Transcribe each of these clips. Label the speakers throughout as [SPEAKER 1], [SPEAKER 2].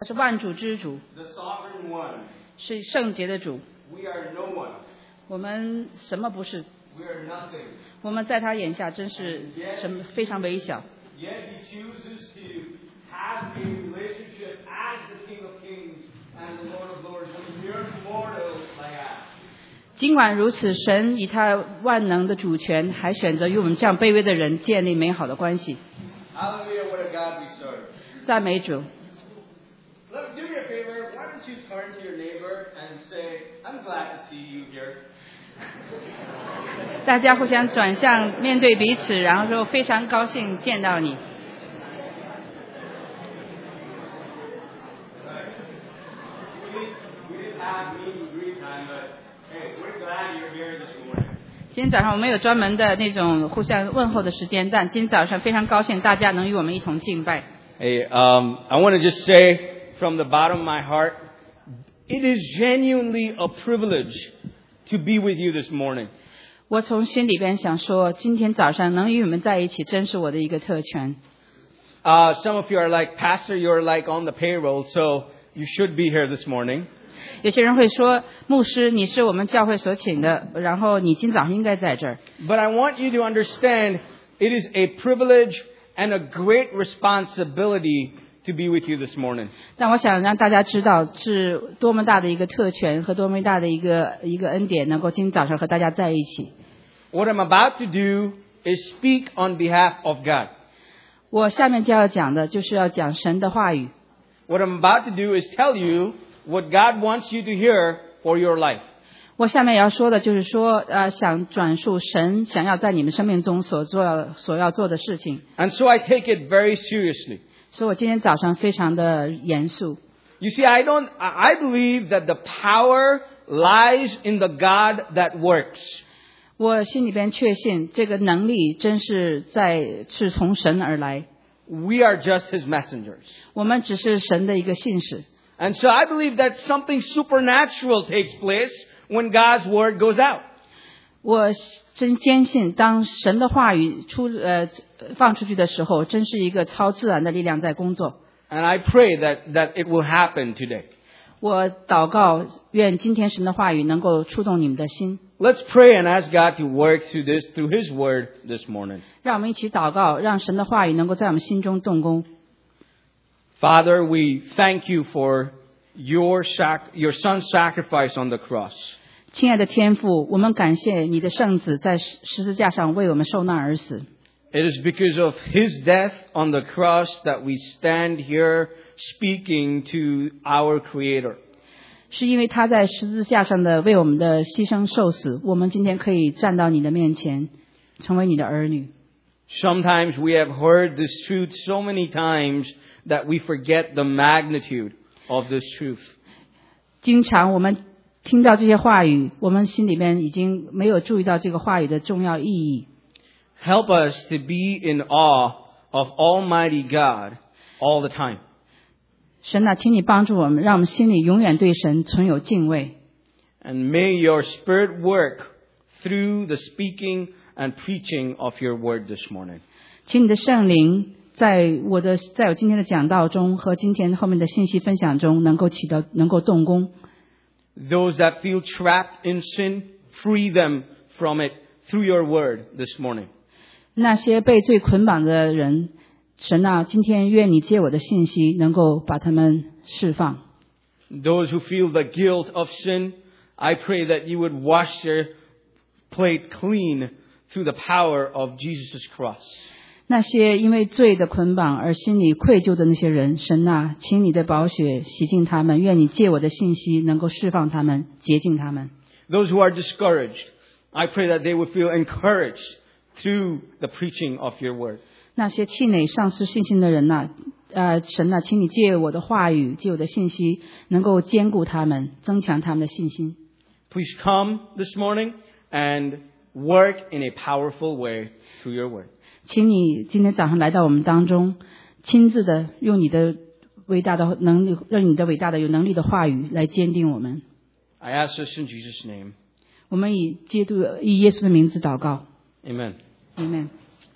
[SPEAKER 1] 他是万主之主，
[SPEAKER 2] the sovereign one.
[SPEAKER 1] 是圣洁的主。
[SPEAKER 2] We are no one.
[SPEAKER 1] 我们什么不是？
[SPEAKER 2] We are nothing.
[SPEAKER 1] 我们在他眼下真是什么非常微小。
[SPEAKER 2] Yet he chooses to have a relationship as the King of Kings and the Lord of Lords with mere mortals like us.
[SPEAKER 1] 尽管如此，神以他万能的主权，还选择与我们这样卑微的人建立美好的关系。
[SPEAKER 2] Hallelujah, what a God we serve.
[SPEAKER 1] 赞美主。
[SPEAKER 2] Look, do me a favor. Why don't you turn to your neighbor and say, I'm glad to see you here.
[SPEAKER 1] 大家互相转向，面对彼此，然后说非常高兴见到你。
[SPEAKER 2] We didn't have meet and greet time, but hey, we're glad you're here this morning.
[SPEAKER 1] 今天早上我们有专门的那种互相问候的时间，但今天早上非常高兴大家能与我们一同敬拜。
[SPEAKER 2] Hey, I want to just say from the bottom of my heart, it is genuinely a privilege to be with you this morning.
[SPEAKER 1] 我从心里边想说，今天早上能与你们在一起，真是我的一个特权。
[SPEAKER 2] Some of you are like, Pastor, you're like on the payroll, so you should be here this morning.
[SPEAKER 1] 有些人会说，牧师，你是我们教会所请的，然后你今早上应该在这儿。
[SPEAKER 2] But I want you to understand, it is a privilege and a great responsibility to be with you this morning.
[SPEAKER 1] 但我想让大家知道，是多么大的一个特权和多么大的一个恩典，能够今天早上和大家在一起。
[SPEAKER 2] What I'm about to do is speak on behalf of God.
[SPEAKER 1] 我下面就要讲的就是要讲神的话语。
[SPEAKER 2] What I'm about to do is tell you what God wants you to hear for your life.
[SPEAKER 1] 我下面要说的就是说，想转述神想要在你们生命中所要做的事情。
[SPEAKER 2] And so I take it very seriously.
[SPEAKER 1] 所以我今天早上非常的严肃。
[SPEAKER 2] You see, I believe that the power lies in the God that works.
[SPEAKER 1] 我心里边确信，这个能力真是从神而来。
[SPEAKER 2] We are just His messengers.
[SPEAKER 1] 我们只是神的一个信使。
[SPEAKER 2] And so I believe that something supernatural takes place when God's word goes out.
[SPEAKER 1] 我真坚信，当神的话语放出去的时候，真是一个超自然的力量在工作。
[SPEAKER 2] And I pray that it will happen today.
[SPEAKER 1] 我祷告，愿今天神的话语能够触动你们的心。
[SPEAKER 2] Let's pray and ask God to work through His word this morning.
[SPEAKER 1] 让我们一起祷告，让神的话语能够在我们心中动工。
[SPEAKER 2] Father, we thank you for your son's sacrifice on the cross.
[SPEAKER 1] 亲爱的天父，我们感谢你的圣子在十字架上为我们受难而死。
[SPEAKER 2] It is because of His death on the cross that we stand here speaking to our Creator.
[SPEAKER 1] 是因为他在十字架上的为我们的牺牲受死，我们今天可以站到你的面前，成为你的儿女。
[SPEAKER 2] Sometimes we have heard this truth so many times that we forget the magnitude of this truth.
[SPEAKER 1] 经常我们听到这些话语，我们心里面已经没有注意到这个话语的重要意义。
[SPEAKER 2] Help us to be in awe of Almighty God all the time.
[SPEAKER 1] 神啊，请你帮助我们，让我们心里永远对神存有敬畏。
[SPEAKER 2] And may your Spirit work through the speaking and preaching of your word this morning.
[SPEAKER 1] 请你的圣灵在我今天的讲道中和今天后面的信息分享中能够动工。
[SPEAKER 2] Those that feel trapped in sin, free them from it through your word this morning.
[SPEAKER 1] 那些被罪捆绑的人，神啊，今天愿你借我的信息能够把他们释放。
[SPEAKER 2] Those who feel the guilt of sin, I pray that you would wash their plate clean through the power of Jesus' cross.
[SPEAKER 1] 那些因为罪的捆绑而心里愧疚的那些人，神啊，请你的宝血洗净他们，愿你借我的信息能够释放他们，洁净他们。
[SPEAKER 2] Those who are discouraged, I pray that they would feel encouraged through the preaching of your word.
[SPEAKER 1] 那些气馁丧失信心的人呐，神啊，请你借我的话语，借我的信息，能够坚固他们，增强他们的信心。
[SPEAKER 2] Please come this morning and work in a powerful way through your word.
[SPEAKER 1] 请你今天早上来到我们当中，亲自的用你的伟大的能力，让你的伟大的有能力的话语来坚定我们。
[SPEAKER 2] I ask this in Jesus' name.
[SPEAKER 1] 我们以耶稣的名字祷告。
[SPEAKER 2] Amen.
[SPEAKER 1] Amen.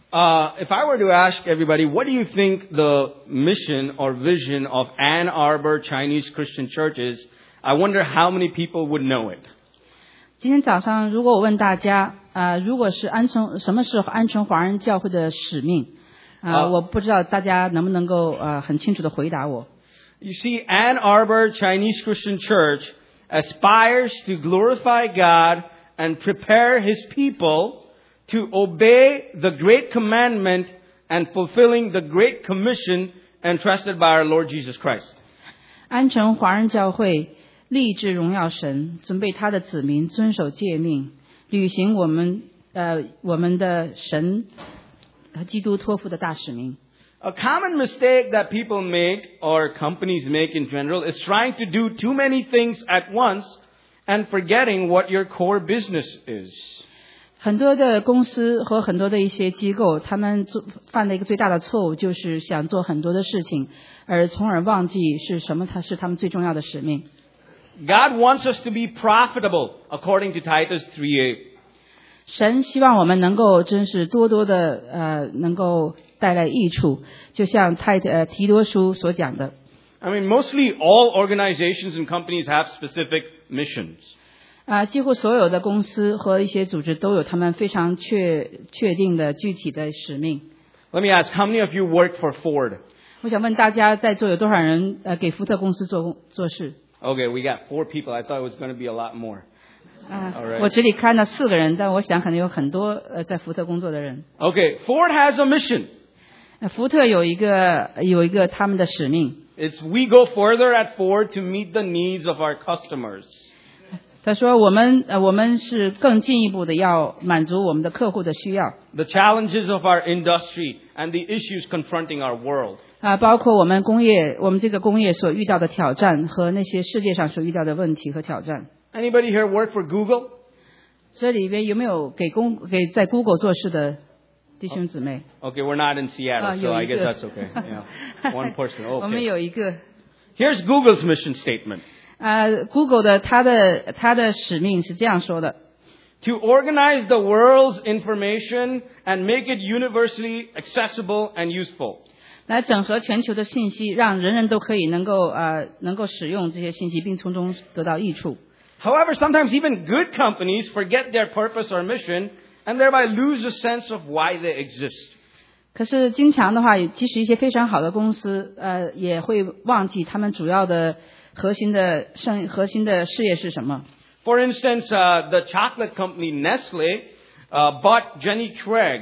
[SPEAKER 2] If I were to ask everybody, what do you think the mission or vision of Ann Arbor Chinese Christian Church is? I wonder how many people would know it.
[SPEAKER 1] 今天早上，如果我问大家，如果是什么是安城华人教会的使命？我不知道大家能不能够很清楚地回答我。
[SPEAKER 2] You see, Ann Arbor Chinese Christian Church aspires to glorify God and prepare His people to obey the great commandment and fulfilling the great commission entrusted by our Lord Jesus Christ.
[SPEAKER 1] 安城华人教会立志荣耀神，准备他的子民遵守诫命，履行我们的神和基督托付的大使命。
[SPEAKER 2] A common mistake that people make or companies make in general is trying to do too many things at once and forgetting what your core business is.
[SPEAKER 1] 很多的公司和很多的一些机构，他们犯的一个最大的错误，就是想做很多的事情，而从而忘记是什么，是他们最重要的使命。
[SPEAKER 2] God wants us to be profitable, according to Titus 3:8.
[SPEAKER 1] 神希望我们能够真是多多的能够带来益处，就像提多书所讲的。
[SPEAKER 2] I mean, mostly all organizations and companies have specific missions.
[SPEAKER 1] 几乎所有的公司和一些组织都有他们非常确定的具体的使命。
[SPEAKER 2] Let me ask, how many of you work for Ford?
[SPEAKER 1] 我想问大家，在座有多少人给福特公司做事？
[SPEAKER 2] Okay, we got 4 people. I thought it was going to be a lot more. Alright.
[SPEAKER 1] 我这里看到4个人，但我想可能有很多在福特工作的人。
[SPEAKER 2] Okay, Ford has a mission.
[SPEAKER 1] 福特有一个他们的使命。
[SPEAKER 2] It's we go further at Ford to meet the needs of our customers.
[SPEAKER 1] 他说我们是更进一步的要满足我们的客户的需要。
[SPEAKER 2] The challenges of our industry and the issues confronting our world.
[SPEAKER 1] 包括我们这个工业所遇到的挑战和那些世界上所遇到的问题和挑战。
[SPEAKER 2] Anybody here work for Google?
[SPEAKER 1] 这里边有没有给在 Google 做事的弟兄姊妹？
[SPEAKER 2] Okay, we're not in Seattle, so I guess that's okay. Yeah, one person.
[SPEAKER 1] 我们
[SPEAKER 2] Okay.
[SPEAKER 1] 有一个。
[SPEAKER 2] Here's Google's mission statement.
[SPEAKER 1] Google 的它的使命是这样说的
[SPEAKER 2] To organize the world's information and make it universally accessible and useful.
[SPEAKER 1] 来整合全球的信息，让人人都可以能够使用这些信息，并从中得到益处。
[SPEAKER 2] However, sometimes even good companies forget their purpose or mission and thereby lose a sense of why they exist.
[SPEAKER 1] 可是经常的话，即使一些非常好的公司，也会忘记他们主要的核心的事业是什么。
[SPEAKER 2] For instance, the chocolate company Nestle bought Jenny Craig.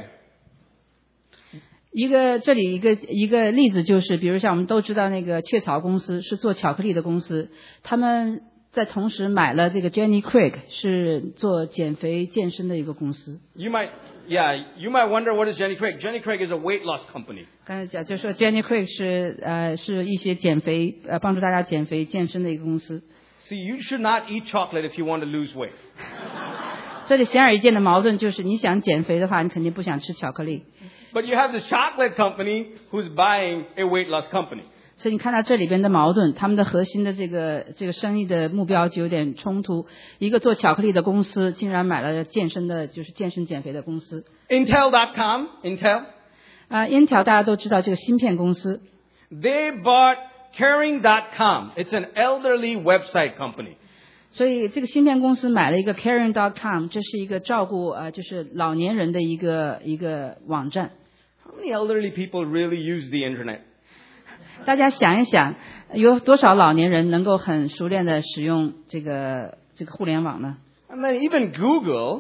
[SPEAKER 1] 这里一个例子就是，比如像我们都知道那个雀巢公司是做巧克力的公司，他们在同时买了这个 Jenny Craig 是做减肥健身的一个公司。
[SPEAKER 2] You might wonder what is Jenny Craig. Jenny Craig is a weight loss company.
[SPEAKER 1] 刚才讲就说 Jenny Craig 是一些减肥帮助大家减肥健身的一个公司。
[SPEAKER 2] See, you should not eat chocolate if you want to lose weight.
[SPEAKER 1] 这里显而易见的矛盾就是，你想减肥的话，你肯定不想吃巧克力。
[SPEAKER 2] But you have the chocolate company who's buying a weight loss company.
[SPEAKER 1] 所以你看到这里边的矛盾，他们的核心的这个生意的目标就有点冲突。一个做巧克力的公司，竟然买了健身减肥的公司。
[SPEAKER 2] Intel.com, Intel.
[SPEAKER 1] Intel 大家都知道这个芯片公司。
[SPEAKER 2] They bought Caring.com. It's an elderly website company.
[SPEAKER 1] 所以这个芯片公司买了一个 Caring.com， 这是一个照顾就是老年人的一个网站。
[SPEAKER 2] How many elderly people really use the internet?
[SPEAKER 1] 大家想一想，有多少老年人能够很熟练的使用这个互联网呢？
[SPEAKER 2] And then even Google,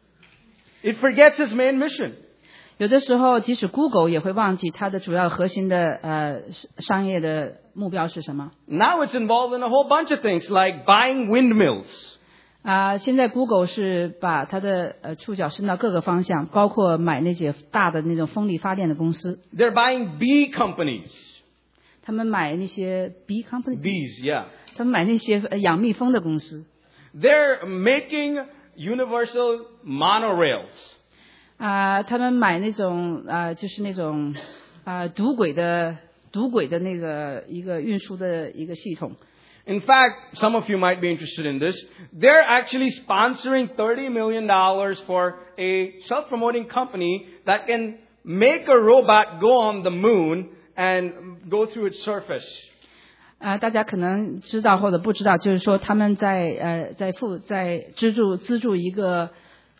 [SPEAKER 2] it forgets its main mission.
[SPEAKER 1] 有的时候，即使 Google 也会忘记它的主要核心的商业的目标是什么。
[SPEAKER 2] Now it's involved in a whole bunch of things like buying windmills.
[SPEAKER 1] 现在 Google 是把它的触角伸到各个方向，包括买那些大的那种风力发电的公司。
[SPEAKER 2] They're buying bee companies.
[SPEAKER 1] 他们买那些 bee company。
[SPEAKER 2] Bees, yeah.
[SPEAKER 1] 他们买那些养蜜蜂的公司。
[SPEAKER 2] They're making universal monorails.
[SPEAKER 1] 他们买那种就是那种独轨的那个一个运输的一个系统。
[SPEAKER 2] In fact, some of you might be interested in this. They're actually sponsoring $30 million for a self-promoting company that can make a robot go on the moon and go through its surface.
[SPEAKER 1] 大家可能知道或者不知道，就是说他们在资助一个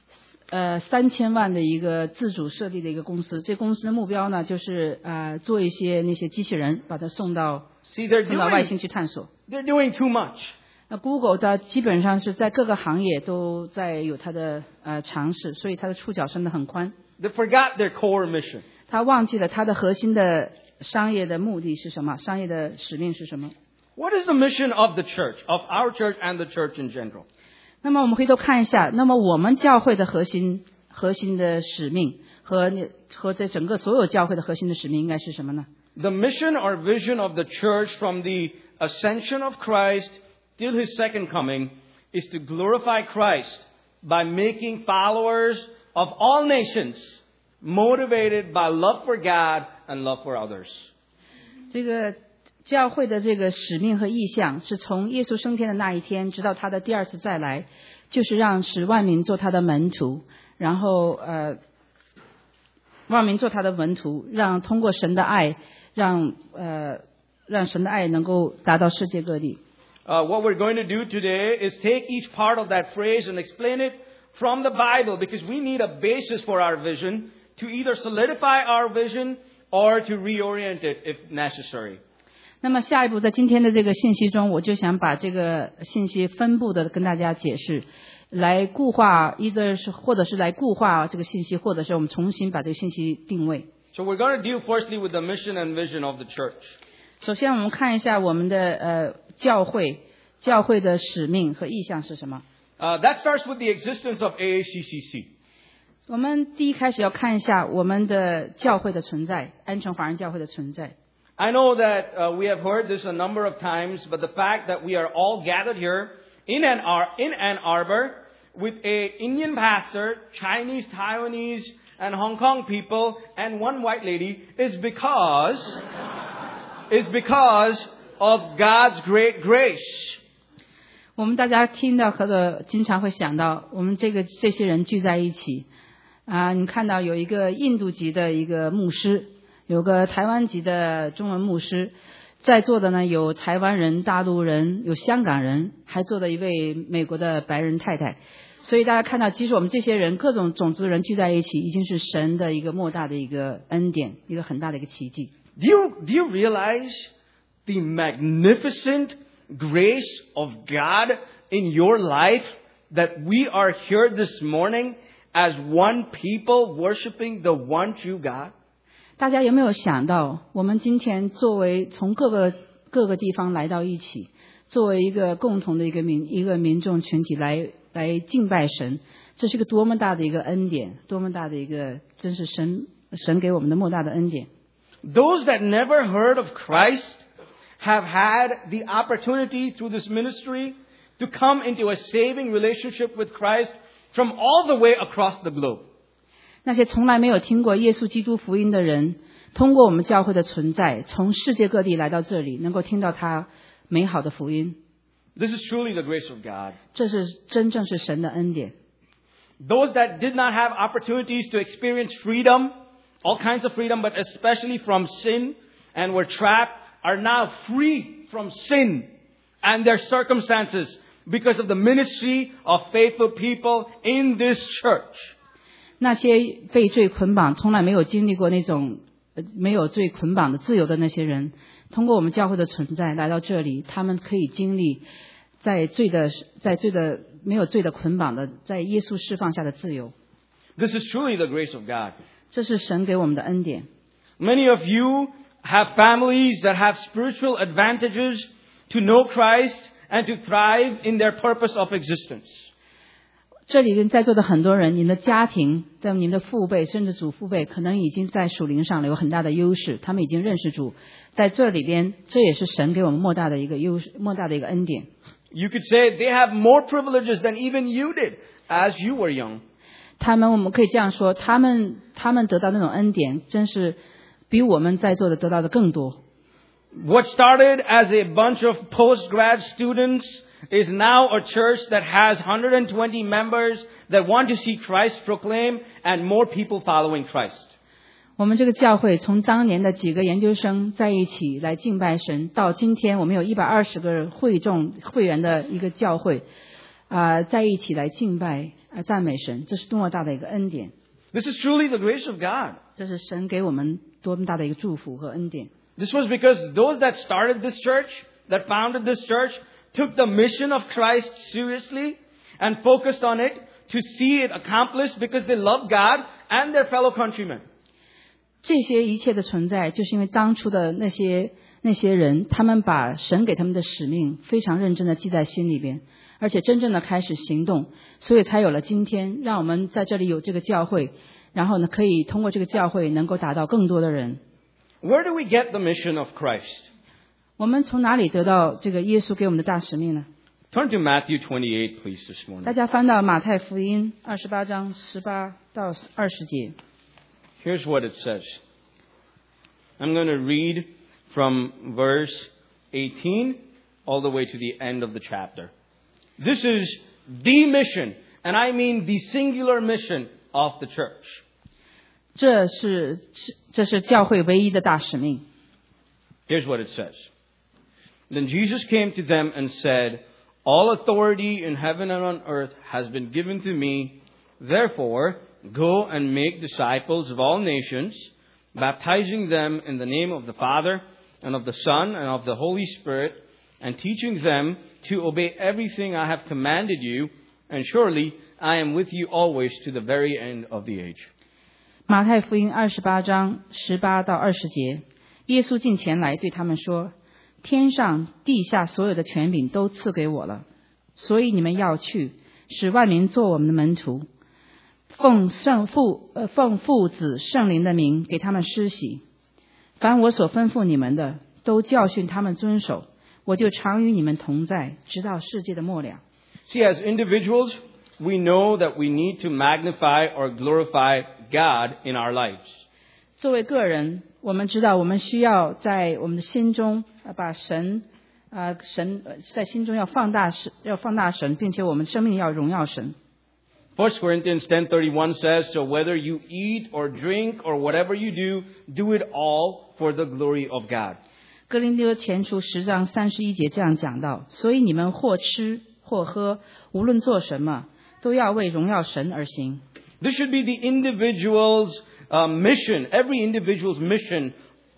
[SPEAKER 1] 3000万的一个自主设立的一个公司。这公司的目标呢，就是做一些那些机器人，把它送到外星去探索。
[SPEAKER 2] They're doing too much.
[SPEAKER 1] Google 的基本上是在各个行业都在有它的尝试，所以它的触角伸得很宽。
[SPEAKER 2] They forgot their core mission.
[SPEAKER 1] 他忘记了它的核心的商业的目的是什么，商业的使命是什么。
[SPEAKER 2] What is the mission of the church, of our church and the church in general?
[SPEAKER 1] 那么我们回头看一下，那么我们教会的核心的使命和这整个所有教会的核心的使命应该是什么呢？
[SPEAKER 2] The mission or vision of the church from the ascension of Christ till His second coming is to glorify Christ by making followers of all nations motivated by love for God and love for others.
[SPEAKER 1] 这个教会的这个使命和意向是从耶稣升天的那一天直到他的第二次再来，就是使万民做他的门徒，然后万民做他的门徒，让通过神的爱，让神的爱能够达到世界各地。
[SPEAKER 2] What we're going to do today is take each part of that phrase and explain it from the Bible, because we need a basis for our vision to either solidify our vision or to reorient it if necessary.
[SPEAKER 1] 那么下一步在今天的这个信息中，我就想把这个信息分布的跟大家解释，来固化，或者是来固化这个信息，或者是我们重新把这个信息定位。
[SPEAKER 2] So we're going to deal firstly with the mission and vision of the church.
[SPEAKER 1] 首先我们看一下我们的教会的使命和意向是什么。
[SPEAKER 2] That starts with the existence of AACCC.
[SPEAKER 1] 我们第一开始要看一下我们的教会的存在，安城华人教会的存在。
[SPEAKER 2] I know that we have heard this a number of times, but the fact that we are all gathered here in Ann Arbor with an Indian pastor, Chinese, Taiwanese, and Hong Kong people, and one white lady is because of God's great grace.
[SPEAKER 1] 我们大家听到或者经常会想到，我们这些人聚在一起你看到有一个印度籍的一个牧师，有个台湾籍的中文牧师，在座的呢有台湾人、大陆人，有香港人，还坐的一位美国的白人太太。所以大家看到，其实我们这些人各种种族的人聚在一起，已经是神的一个莫大的一个恩典，一个很大的一个奇迹。
[SPEAKER 2] Do you realize the magnificent grace of God in your life that we are here this morning as one people worshiping the one true God?
[SPEAKER 1] 大家有没有想到，我们今天作为从各个地方来到一起，作为一个共同的一个民众群体来敬拜神，这是个多么大的一个恩典，多么大的一个真是神给我们的莫大的恩典。
[SPEAKER 2] Those that never heard of Christ have had the opportunity through this ministry to come into a saving relationship with Christ from all the way across the globe.
[SPEAKER 1] 那些从来没有听过耶稣基督福音的人，通过我们教会的存在，从世界各地来到这里，能够听到他美好的福音。
[SPEAKER 2] This is truly the grace of God.
[SPEAKER 1] 这是真正是神的恩典。
[SPEAKER 2] Those that did not have opportunities to experience freedom, all kinds of freedom, but especially from sin, and were trapped, are now free from sin and their circumstances because of the ministry of faithful people in this church.
[SPEAKER 1] 那些被罪捆绑，从来没有经历过那种没有罪捆绑的自由的那些人，通过我们教会的存在来到这里，他们可以经历在罪的没有罪的捆绑的，在耶稣释放下的自由。
[SPEAKER 2] This is truly the grace of God.
[SPEAKER 1] 这是神给我们的恩典。
[SPEAKER 2] Many of you have families that have spiritual advantages to know Christ and to thrive in their purpose of existence.
[SPEAKER 1] 这里面在座的很多人，你们的家庭，在你们的父辈甚至祖父辈，可能已经在属灵上有很大的优势，他们已经认识主。在这里边，这也是神给我们莫大的一个优势，莫大的一个恩典。
[SPEAKER 2] You could say they have more privileges than even you did as you were young.
[SPEAKER 1] 我们可以这样说，他们得到那种恩典，真是比我们在座的得到的更多。
[SPEAKER 2] What started as a bunch of postgrad students is now a church that has 120 members that want to see Christ proclaimed and more people following Christ.
[SPEAKER 1] 我们这个教会从当年的几个研究生在一起来敬拜神，到今天我们有120个会员的一个教会，在一起来敬拜赞美神，这是多么大的一个恩典。
[SPEAKER 2] This is truly the grace of God.
[SPEAKER 1] 这是神给我们多么大的一个祝福和恩典。
[SPEAKER 2] This was because those that started this church, that founded this church, took the mission of Christ seriously and focused on it to see it accomplished because they love God and their fellow countrymen.
[SPEAKER 1] 这些一切的存在，就是因为当初的那些人，他们把神给他们的使命非常认真的记在心里边，而且真正的开始行动，所以才有了今天，让我们在这里有这个教会，然后呢，可以通过这个教会能够达到更多的人。
[SPEAKER 2] Where do we get the mission of Christ?
[SPEAKER 1] 我们从哪里得到这个耶稣给我们的大使命呢？
[SPEAKER 2] Turn to Matthew 28, please, this
[SPEAKER 1] 大
[SPEAKER 2] morning.
[SPEAKER 1] 家翻到马太福音28章18到20节。
[SPEAKER 2] Here's what it says. I'm going to read from verse 18 all the way to the end of the chapter. This is the mission, and I mean the singular mission of the church.
[SPEAKER 1] 这是教会唯一的大使命。
[SPEAKER 2] Here's what it says. Then Jesus came to them and said, All authority in heaven and on earth has been given to me. Therefore, go and make disciples of all nations, baptizing them in the name of the Father and of the Son and of the Holy Spirit, and teaching them to obey everything I have commanded you. And surely I am with you always to the very end of the age.
[SPEAKER 1] 马太福音28章18到20节，耶稣近前来对他们说：天上地下所有的权柄都赐给我了，所以你们要去，使万民做我们的门徒，奉父子圣灵的名给他们施洗。凡我所吩咐你们的，都教训他们遵守，我就常与你们同在，直到世界的末了。
[SPEAKER 2] See, as individuals, we know that we need to magnify or glorify God in our lives.
[SPEAKER 1] 作为个人，我们知道我们需要在我们的心中把神在心中要放大神，并且我们生命要荣耀神。
[SPEAKER 2] 1 Corinthians 10:31 says, So whether you eat or drink or whatever you do, do it all for the glory of God.
[SPEAKER 1] 哥林多前书10章31节这样讲到：所以你们或吃或喝，无论做什么，都要为荣耀神而行。
[SPEAKER 2] This should be the individual's mission, every individual's mission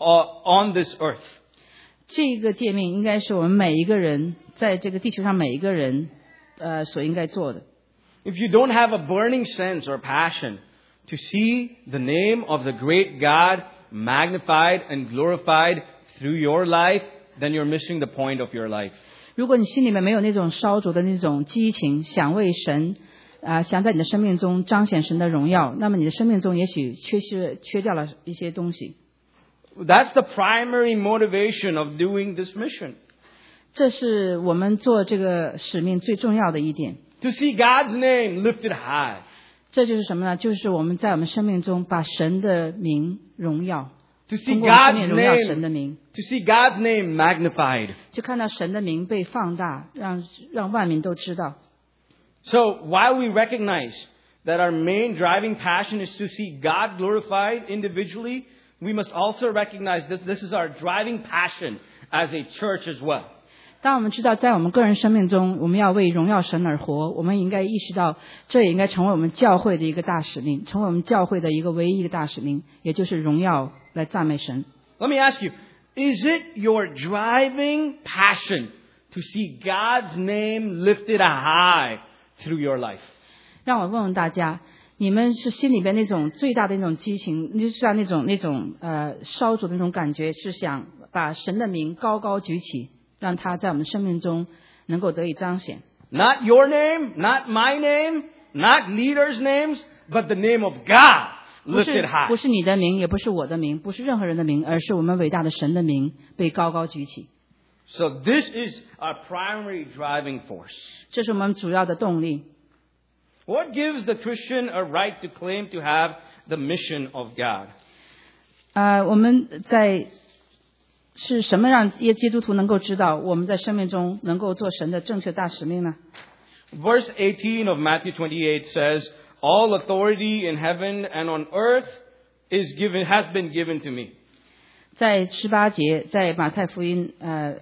[SPEAKER 2] on this earth.
[SPEAKER 1] 这个诫命应该是我们每一个人在这个地球上每一个人所应该做的。
[SPEAKER 2] If you don't have a burning sense or passion to see the name of the great God magnified and glorified through your life, then you're missing the point of your life.
[SPEAKER 1] 如果你心里面没有那种烧灼的那种激情，想为神想在你的生命中彰显神的荣耀，那么你的生命中也许缺掉了一些东西。
[SPEAKER 2] That's the primary motivation of doing this mission.
[SPEAKER 1] 这是我们做这个使命最重要的一点。
[SPEAKER 2] To see God's name lifted high.
[SPEAKER 1] 这就是什么呢？就是我们在我们生命中把神的名荣耀，
[SPEAKER 2] To
[SPEAKER 1] 通
[SPEAKER 2] see
[SPEAKER 1] 过我们生
[SPEAKER 2] God's
[SPEAKER 1] 命荣耀神的
[SPEAKER 2] name,
[SPEAKER 1] 名，
[SPEAKER 2] to see God's name magnified.
[SPEAKER 1] 就看到神的名被放大，让万民都知道。
[SPEAKER 2] So while we recognize that our main driving passion is to see God glorified individually, we must also recognize this is our driving passion as a church as well.
[SPEAKER 1] 当我们知道在我们个人生命中我们要为荣耀神而活，我们应该意识到这也应该成为我们教会的一个大使命，成为我们教会的一个唯一一个大使命，也就是荣耀来赞美神。
[SPEAKER 2] Let me ask you, is it your driving passion to see God's name lifted high through your life?
[SPEAKER 1] 让我问问大家，你们是心里边那种最大的那种激情，就是那种烧灼的那种感觉，是想把神的名高高举起，让它在我们生命中能够得以彰显。
[SPEAKER 2] Not your name, not my name, not leaders' names, but the name of God
[SPEAKER 1] 不
[SPEAKER 2] lifted high.
[SPEAKER 1] 是你的名，也不是我的名，不是任何人的名，而是我们伟大的神的名被高高举起。
[SPEAKER 2] So this is our primary driving force.
[SPEAKER 1] 这是我们主要的动力。
[SPEAKER 2] What gives the Christian a right to claim to have the mission of God?
[SPEAKER 1] 我们是什么让基督徒能够知道我们在生命中能够做神的正确大使命呢？
[SPEAKER 2] Verse 18 of Matthew 28 says, All authority in heaven and on earth has been given to me.
[SPEAKER 1] 在18节，在马太福音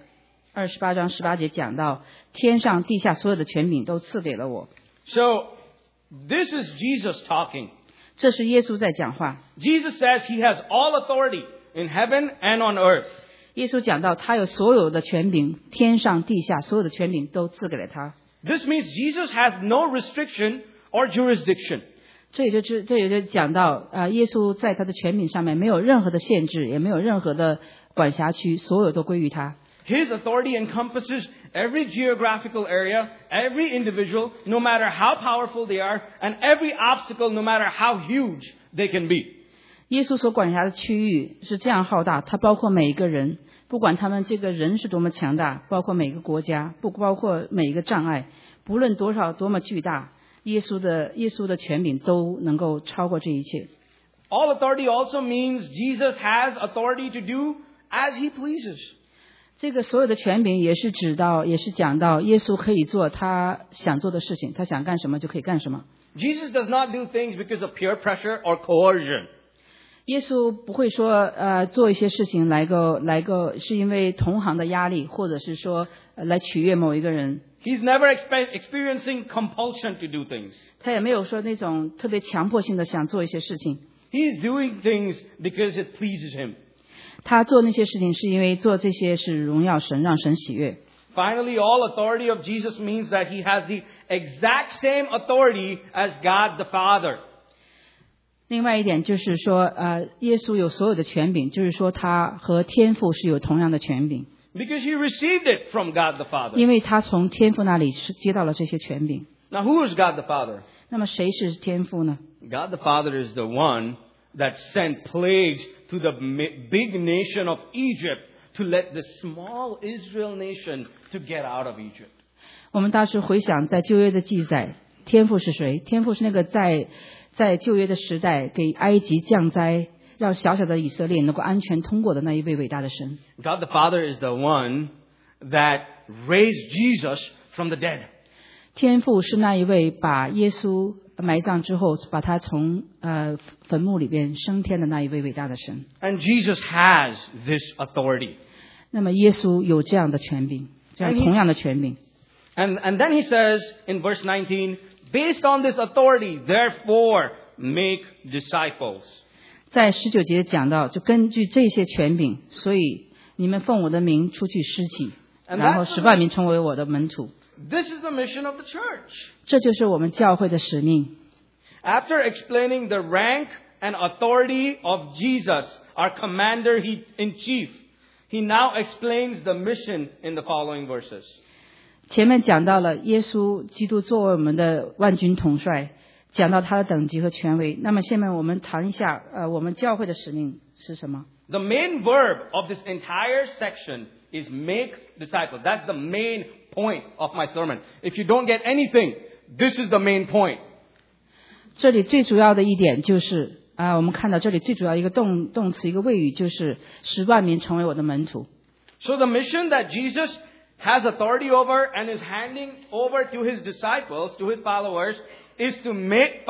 [SPEAKER 1] 28章18节讲到，天上地下所有的权柄都赐给了我。
[SPEAKER 2] So, this is Jesus talking.
[SPEAKER 1] 这是耶稣在讲话。
[SPEAKER 2] Jesus says he has all authority in heaven and on earth.
[SPEAKER 1] 耶稣讲到他有所有的权柄，天上地下所有的权柄都赐给了他。
[SPEAKER 2] This means Jesus has no restriction or jurisdiction.
[SPEAKER 1] 这也就讲到耶稣在他的权柄上面没有任何的限制，也没有任何的管辖区，所有都归于他。
[SPEAKER 2] His authority encompasses every geographical area, every individual, no matter how powerful they are, and every obstacle, no matter how huge they can be.
[SPEAKER 1] 耶稣所管辖的区域是这样浩大，它包括每一个人，不管他们这个人是多么强大，包括每个国家，不包括每一个障碍，不论多么巨大，耶稣的权柄都能够超过这一切。
[SPEAKER 2] All authority also means Jesus has authority to do as he pleases.
[SPEAKER 1] 这个所有的权柄也是讲到耶稣可以做他想做的事情，他想干什么就可以干什么。
[SPEAKER 2] Jesus does not do things because of peer pressure or coercion.
[SPEAKER 1] 耶稣不会说做一些事情来个是因为同行的压力，或者是说来取悦某一个人。
[SPEAKER 2] He's never experiencing compulsion to do things.
[SPEAKER 1] 他也没有说那种特别强迫性的想做一些事情。
[SPEAKER 2] He's doing things because it pleases him.
[SPEAKER 1] 他做那些事情是因为做这些是荣耀神，让神喜悦。
[SPEAKER 2] Finally, all authority of Jesus means that he has the exact same authority as God the Father.
[SPEAKER 1] 另外一点就是说耶稣有所有的权柄，就是说他和天父是有同样的权柄。
[SPEAKER 2] Because he received it from God the Father.
[SPEAKER 1] 因为他从天父那里接到了这些权柄。
[SPEAKER 2] Now, who is God the Father?
[SPEAKER 1] 那么谁是天父呢？
[SPEAKER 2] God the Father is the one that sent plagues to the big nation of Egypt to let the small Israel nation to get out of Egypt.
[SPEAKER 1] 我们大致回想在旧约的记载，天父是谁？天父是那个在旧约的时代给埃及降灾，让小小的以色列能够安全通过的那一位伟大的神。
[SPEAKER 2] God the Father is the one that raised Jesus from the dead.
[SPEAKER 1] 天父是那一位把耶稣埋葬之后，把他从坟墓里边升天的那一位伟大的神。
[SPEAKER 2] And Jesus has this authority.
[SPEAKER 1] 那么耶稣有这样的权柄，这样同样的权柄。
[SPEAKER 2] And then he says in verse 19, based on this authority, therefore make disciples.
[SPEAKER 1] 在19节讲到，就根据这些权柄，所以你们奉我的名出去施洗，然后使万民成为我的门徒。
[SPEAKER 2] This is the mission of the church.
[SPEAKER 1] 这就是我们教会的使命。
[SPEAKER 2] After explaining the rank and authority of Jesus, our commander-in-chief, he now explains the mission in the following verses.
[SPEAKER 1] 前面讲到了耶稣基督作为我们的万军统帅，讲到他的等级和权威。那么下面我们谈一下我们教会的使命是什么。
[SPEAKER 2] The main verb of this entire section is make disciples. That's the main point of my sermon. If you don't get anything, this is the main point.
[SPEAKER 1] 这里最主要的一点就是我们看到这里最主要一个动词一个谓语就是使万民成为我的门徒。
[SPEAKER 2] So the mission that Jesus has authority over and is handing over to his disciples, to his followers, is to make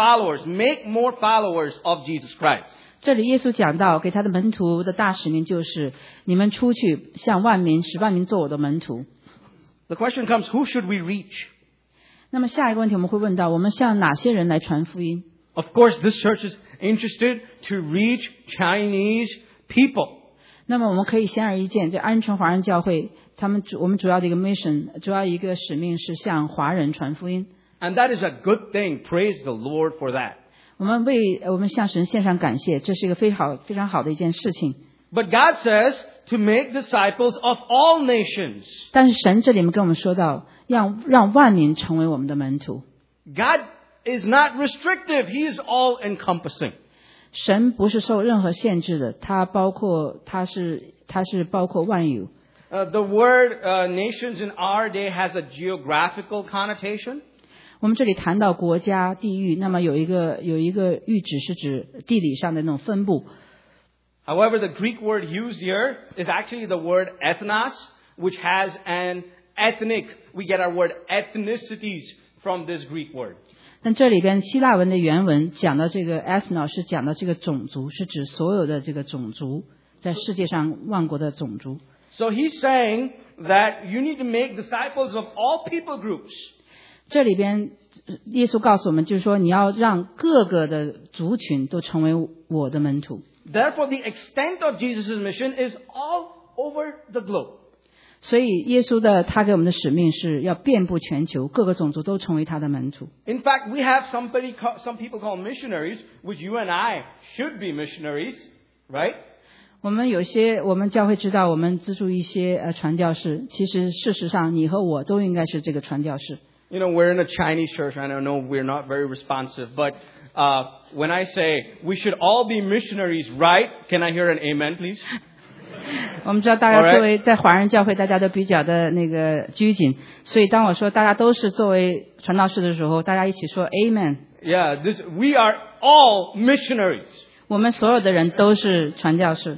[SPEAKER 2] more followers of Jesus Christ.
[SPEAKER 1] 这里耶稣讲到给他的门徒的大使命就是你们出去向万民，使万民做我的门徒。
[SPEAKER 2] The question comes, who should we reach?
[SPEAKER 1] 那么下一个问题我们会问到，我们向哪些人来传福音？
[SPEAKER 2] Of course, this church is interested to reach Chinese people.
[SPEAKER 1] 那么我们可以显而易见，在安城华人教会，我们主要的一个 mission， 主要一个使命是向华人传福音。
[SPEAKER 2] And that is a good thing. Praise the Lord for that.
[SPEAKER 1] 我们向神献上感谢，这是一个非常好的一件事情。
[SPEAKER 2] But God says to make disciples of all nations.
[SPEAKER 1] 但是神这里面跟我们说到，让万民成为我们的门徒。
[SPEAKER 2] God is not restrictive. He is all-encompassing.
[SPEAKER 1] 神不是受任何限制的，他是包括万有。
[SPEAKER 2] The word nations in our day has a geographical connotation.
[SPEAKER 1] 我们这里谈到国家、地域，那么有一个喻指是指地理上的那种分布。
[SPEAKER 2] However, the Greek word used here is actually the word ethnos, which has an ethnic. We get our word ethnicities from this Greek word.
[SPEAKER 1] 但这里边希腊文的原文讲到这个 ethnos 是讲到这个种族，是指所有的这个种族，在世界上万国的种族。
[SPEAKER 2] So he's saying that you need to make disciples of all people groups.
[SPEAKER 1] 这里边耶稣告诉我们，就是说你要让各个的族群都成为我的门徒。
[SPEAKER 2] Therefore, the extent of Jesus' mission is all over the globe.
[SPEAKER 1] 所以耶稣他给我们的使命是要遍布全球，各个种族都成为他的门徒。
[SPEAKER 2] In fact, we have some people called missionaries, which you and I should be missionaries, right?
[SPEAKER 1] 我们教会知道，我们资助一些传教士，其实事实上你和我都应该是这个传教士。
[SPEAKER 2] You know, we're in a Chinese church, and I know we're not very responsive, but when I say we should all be missionaries, right? Can I hear an amen, please?
[SPEAKER 1] 我们知道大家作为在华人教会，大家都比较的那个拘谨，所以当我说大家都是作为传道士的时候，大家一起说 Amen。
[SPEAKER 2] Yeah, we are all missionaries.
[SPEAKER 1] 我们所有的人都是传教士。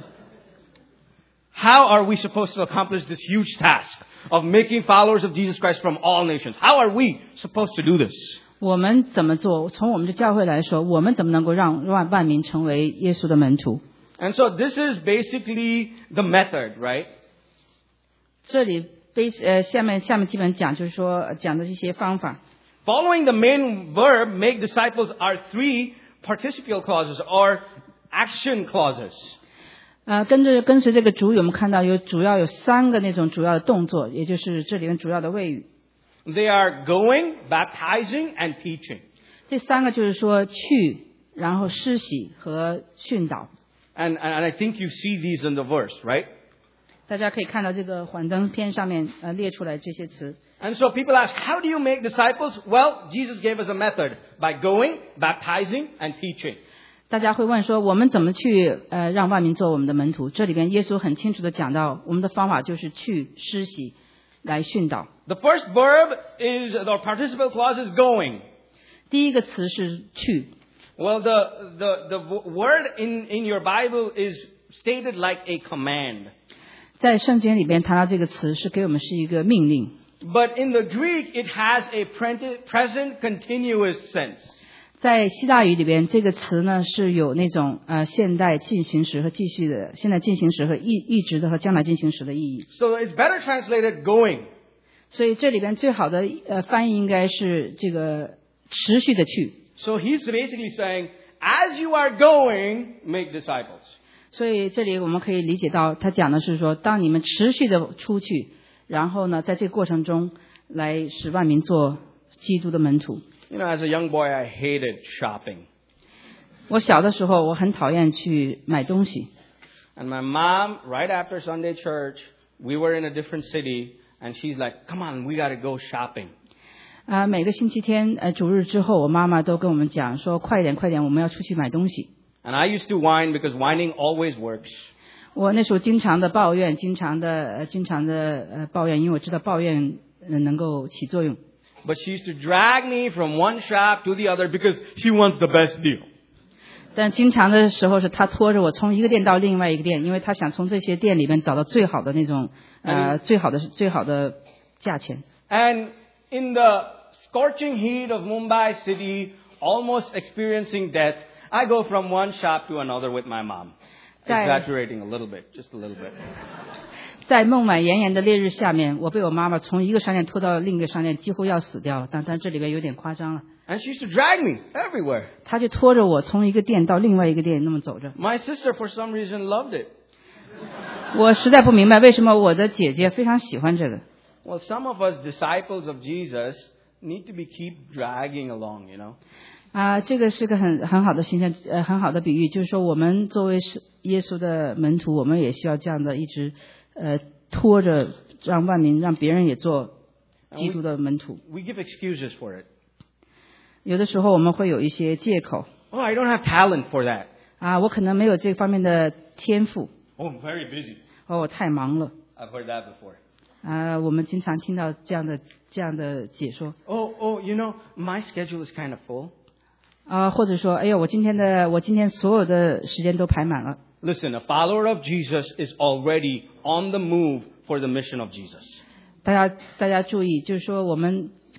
[SPEAKER 2] How are we supposed to accomplish this huge task of making followers of Jesus Christ from all nations? How are we supposed to do this?
[SPEAKER 1] 我们怎么做？从我们的教会来说，我们怎么能够让万民成为耶稣的门徒？
[SPEAKER 2] And so this is basically the method, right?
[SPEAKER 1] 这里下面基本讲就是说讲的这些方法。
[SPEAKER 2] Following the main verb, make disciples, are 3 participial clauses or action clauses.
[SPEAKER 1] 跟随这个主语，我们看到主要有3个那种主要的动作，也就是这里面主要的谓语。
[SPEAKER 2] They are going, baptizing, and teaching.
[SPEAKER 1] 这3个就是说去，然后施洗和训导。
[SPEAKER 2] And I think you see these in the verse, right?
[SPEAKER 1] 大家可以看到这个幻灯片上面列出来这些词。
[SPEAKER 2] And so people ask, how do you make disciples? Well, Jesus gave us a method by going, baptizing, and teaching.
[SPEAKER 1] 大家会问说，我们怎么去让万民做我们的门徒？这里边耶稣很清楚的讲到，我们的方法就是去施洗来训导。
[SPEAKER 2] The first verb is, the participial clause is going.
[SPEAKER 1] 第一个词是去。
[SPEAKER 2] Well, the word in your Bible is stated like a command.
[SPEAKER 1] 在圣经里边谈到这个词是给我们是一个命令。
[SPEAKER 2] But in the Greek, it has a present continuous sense.
[SPEAKER 1] 在希腊语里边，这个词呢是有那种现代进行时和继续的，现在进行时和一直的和将来进行时的意义。
[SPEAKER 2] So it's better translated going.
[SPEAKER 1] 所以这里边最好的翻译应该是这个持续的去。
[SPEAKER 2] So he's basically saying, as you are going, make disciples.
[SPEAKER 1] 所以这里我们可以理解到，他讲的是说，当你们持续的出去，然后呢，在这个过程中来使万民做基督的门徒。
[SPEAKER 2] You know, as a young boy, I hated shopping.
[SPEAKER 1] 我小的时候，我很讨厌去买东西。
[SPEAKER 2] And my mom, right after Sunday church, we were in a different city, and she's like, "Come on, we got to go shopping."
[SPEAKER 1] 每个星期天主日之后，我妈妈都跟我们讲说，快点，我们要出去买东西。
[SPEAKER 2] And I used to whine because whining always works.
[SPEAKER 1] 我那时候经常的抱怨，经常的抱怨，因为我知道抱怨能够起作用。
[SPEAKER 2] But she used to drag me from one shop to the other because she wants the best deal.
[SPEAKER 1] 但经常的时候是她拖着我从一个店到另外一个店，因为她想从这些店里面找到最好的那种最好的价钱。
[SPEAKER 2] And in the scorching heat of Mumbai city, almost experiencing death, I go from one shop to another with my mom. Exaggerating a little bit, just a little bit.
[SPEAKER 1] 在孟买炎炎的烈日下面，我被我妈妈从一个商店拖到另一个商店，几乎要死掉。但这里边有点夸张了。
[SPEAKER 2] And she used to drag me everywhere.
[SPEAKER 1] 她就拖着我从一个店到另外一个店那么走着。
[SPEAKER 2] My sister, for some reason, loved it.
[SPEAKER 1] 我实在不明白为什么我的姐姐非常喜欢这个。
[SPEAKER 2] Well, some of us disciples of Jesus need to be keep dragging along, you know.
[SPEAKER 1] 这个是个很好的形象，很好的比喻，就是说我们作为是耶稣的门徒，我们也需要这样的一直拖着让万民，让别人也做基督的门徒。
[SPEAKER 2] We give excuses for it.
[SPEAKER 1] 有的时候我们会有一些借口。
[SPEAKER 2] Oh, I don't have talent for that.
[SPEAKER 1] 我可能没有这方面的天赋。
[SPEAKER 2] Oh, I'm very busy.
[SPEAKER 1] 我太忙了。
[SPEAKER 2] I've heard that before.
[SPEAKER 1] 我们经常听到这样的解说。
[SPEAKER 2] Oh, you know, my schedule is kind of full.
[SPEAKER 1] 或者说，哎呀，我今天所有的时间都排满了。
[SPEAKER 2] Listen, a follower of Jesus is already on the move for the mission of Jesus.
[SPEAKER 1] 大家注意，就是说我们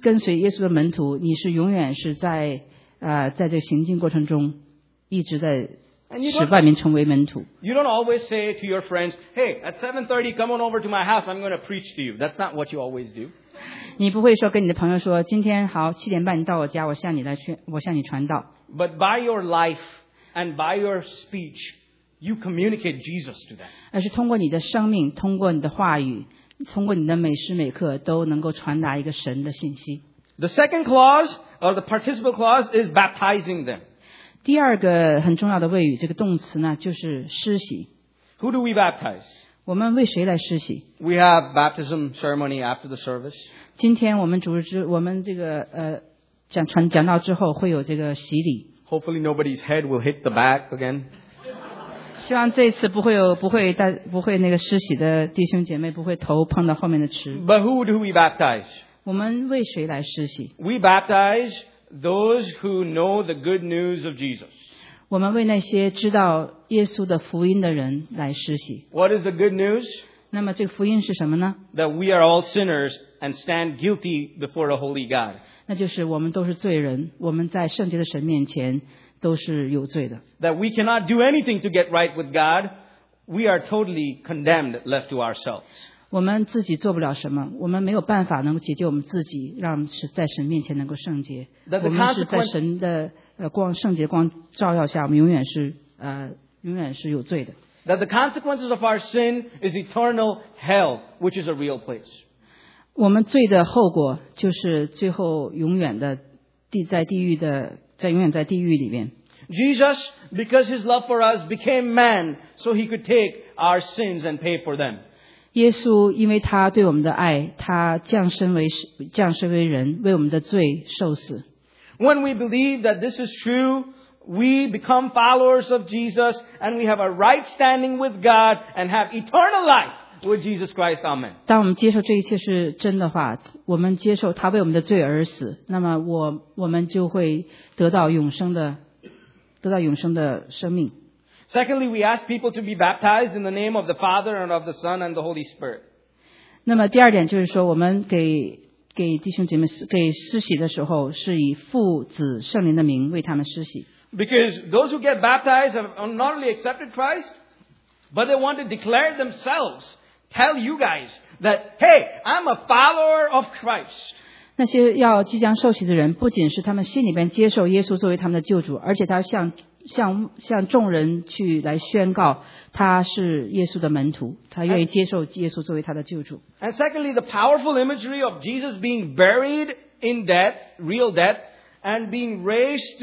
[SPEAKER 1] 跟随耶稣的门徒，你是永远是在这个行进过程中一直在使万民成为门徒。
[SPEAKER 2] You don't always say to your friends, "Hey, at 7:30, come on over to my house. I'm going to preach to you." That's not what you always do.
[SPEAKER 1] 你不会说跟你的朋友说，今天好7点半你到我家，我向你传道。
[SPEAKER 2] But by your life and by your speech, you communicate Jesus to them.
[SPEAKER 1] 而是通过你的生命，通过你的话语，通过你的每时每刻，都能够传达一个神的信息。
[SPEAKER 2] The second clause, or the participle clause, is baptizing them.
[SPEAKER 1] 第二个很重要的谓语，这个动词呢，就是施洗。
[SPEAKER 2] Who do we baptize?
[SPEAKER 1] 我们为谁来施洗？
[SPEAKER 2] We have baptism ceremony after the service.
[SPEAKER 1] 今天我们这个讲道之后会有这个洗礼。
[SPEAKER 2] Hopefully nobody's head will hit the back again.
[SPEAKER 1] 希望这次不会那个施洗的弟兄姐妹不会头碰到后面的池。
[SPEAKER 2] But who do we baptize?
[SPEAKER 1] 我们为谁来施洗？
[SPEAKER 2] We baptize those who know the good news of Jesus.
[SPEAKER 1] 我们为那些知道耶稣的福音的人来施洗。
[SPEAKER 2] What is the good news?
[SPEAKER 1] 那么这个福音是什么呢？
[SPEAKER 2] That we are all sinners and stand guilty before a holy God.
[SPEAKER 1] 那就是我们都是罪人，我们在圣洁的神面前都是有罪的。
[SPEAKER 2] That we cannot do anything to get right with God. We are totally condemned, left to ourselves.
[SPEAKER 1] 我们自己做不了什么，我们没有办法能够解救我们自己，让在神面前能够圣洁。我们是在神的圣洁光照耀下，我们永远是有罪的。
[SPEAKER 2] That the consequences of our sin is eternal hell, which is a real place.
[SPEAKER 1] 我们罪的后果就是最后永远的在永远在地狱里面。
[SPEAKER 2] Jesus, because his love for us, became man so he could take our sins and pay for them.
[SPEAKER 1] 耶稣因为他对我们的爱，他降生为人，为我们的罪受死。
[SPEAKER 2] When we believe that this is true, we become followers of Jesus and we have a right standing with God and have eternal life with Jesus Christ. Amen.
[SPEAKER 1] 当我们接受这一切是真的话，我们接受他为我们的罪而死，那么我们就会得到永生的生命。
[SPEAKER 2] Secondly, we ask people to be baptized in the name of the Father and of the Son and the Holy Spirit.
[SPEAKER 1] 那么第二点就是说，我们给弟兄姐妹给施洗的时候，是以父子圣灵的名为他们施洗。
[SPEAKER 2] Because those who get baptized have not only accepted Christ, but they want to declare themselves, tell you guys that, hey, I'm a follower of Christ.
[SPEAKER 1] 那些要即将受洗的人，不仅是他们心里边接受耶稣作为他们的救主，而且他向众人去来宣告他是耶稣的门徒，他愿意接受耶稣作为他的救主。
[SPEAKER 2] And secondly, the powerful imagery of Jesus being buried in death, real death, and being raised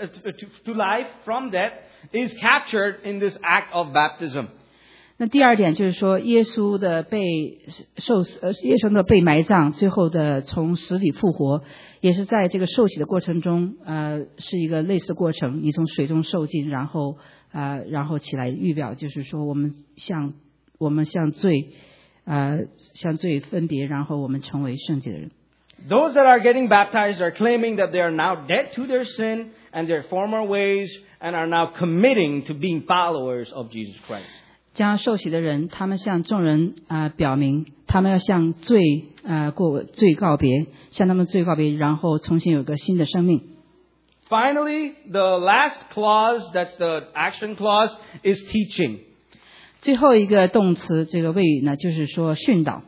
[SPEAKER 2] to life from death is captured in this act of baptism.
[SPEAKER 1] 那第二点就是说，耶稣的被埋葬，最后的从死里复活，也是在这个受洗的过程中，是一个类似的过程。你从水中受尽，然后起来，预表就是说，我们向罪分别，然后我们成为圣洁的人。
[SPEAKER 2] Those that are getting baptized are claiming that they are now dead to their sin and their former ways and are now committing to being followers of Jesus Christ.
[SPEAKER 1] 将受洗的人，他们向众人表明，他们要向罪告别，向他们罪告别，然后重新有个新的生命。
[SPEAKER 2] Finally, the last clause, that's the action clause, is teaching.
[SPEAKER 1] 最后一个动词，这个谓语呢，就是说训导。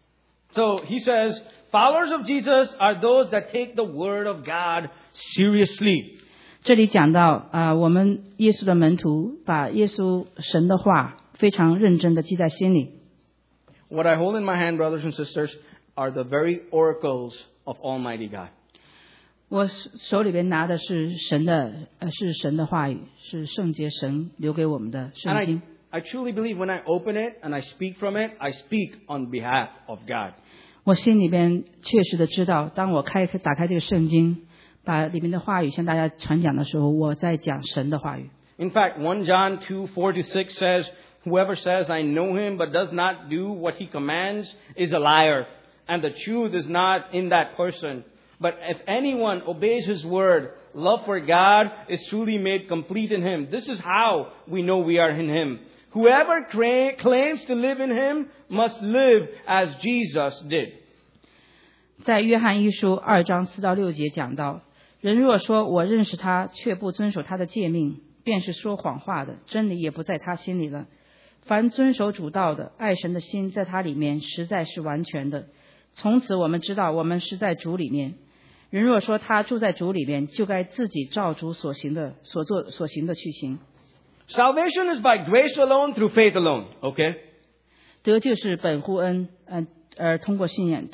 [SPEAKER 2] So he says, followers of Jesus are those that take the word of God seriously.
[SPEAKER 1] 这里讲到我们耶稣的门徒把耶稣神的话非常认真的记在心里。
[SPEAKER 2] What I hold in my hand, brothers and sisters, are the very oracles of Almighty God.
[SPEAKER 1] 我手里边拿的是神的话语，是圣洁神留给我们的圣经。
[SPEAKER 2] I truly believe when I open it and I speak from it, I speak on behalf of God.
[SPEAKER 1] 我心里边确实的知道，当我打开这个圣经，把里面的话语向大家传讲的时候，我在讲神的话语。
[SPEAKER 2] In fact, 1 John 2:4-6 says, whoever says, I know him, but does not do what he commands is a liar, and the truth is not in that person. But if anyone obeys his word, love for God is truly made complete in him. This is how we know we are in him. Whoever claims to live in him must live as Jesus did.
[SPEAKER 1] 在约翰一书2章4到6节讲到，人若说我认识他，却不遵守他的诫命，便是说谎话的，真理也不在他心里了。凡遵守主道的，爱神的心在他里面实在是完全的。从此我们知道我们是在主里面。人若说他住在主里面，就该自己照主所行的去行。
[SPEAKER 2] Salvation is by grace alone, through faith alone. Okay?
[SPEAKER 1] 得救是本乎恩，通过信。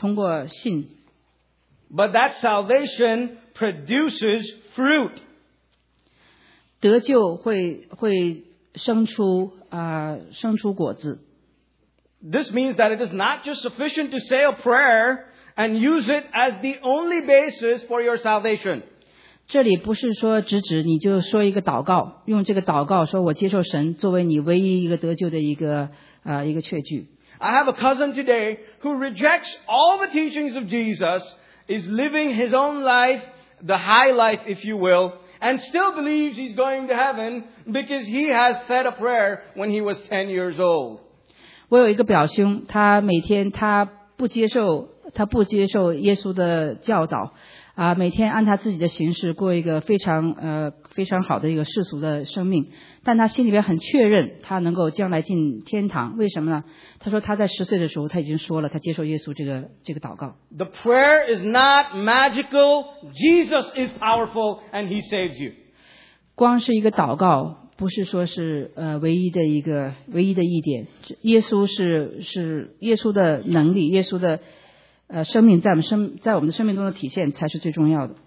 [SPEAKER 2] But that salvation produces fruit.
[SPEAKER 1] 得救会生出果子。
[SPEAKER 2] This means that it is not just sufficient to say a prayer and use it as the only basis for your salvation.
[SPEAKER 1] 这里不是说指你就说一个祷告，用这个祷告说我接受神作为你唯一一个得救的一个确据。
[SPEAKER 2] I have a cousin today who rejects all the teachings of Jesus, is living his own life, the high life, if you will, and still believes he's going to heaven because he has said a prayer when he was 10 years old.
[SPEAKER 1] 我有一个表兄，他每天他不接受耶稣的教导每天按他自己的形式过一个非常好的一个世俗的生命，但他心里边很确认他能够将来进天堂。为什么呢？他说他在10岁的时候他已经说了他接受耶稣这个祷告。
[SPEAKER 2] The prayer is not magical. Jesus is powerful and he saves you.
[SPEAKER 1] 光是一个祷告不是说是唯一的一点，耶稣是耶稣的能力，耶稣的生命在我们的生命中的体现才是最重要的。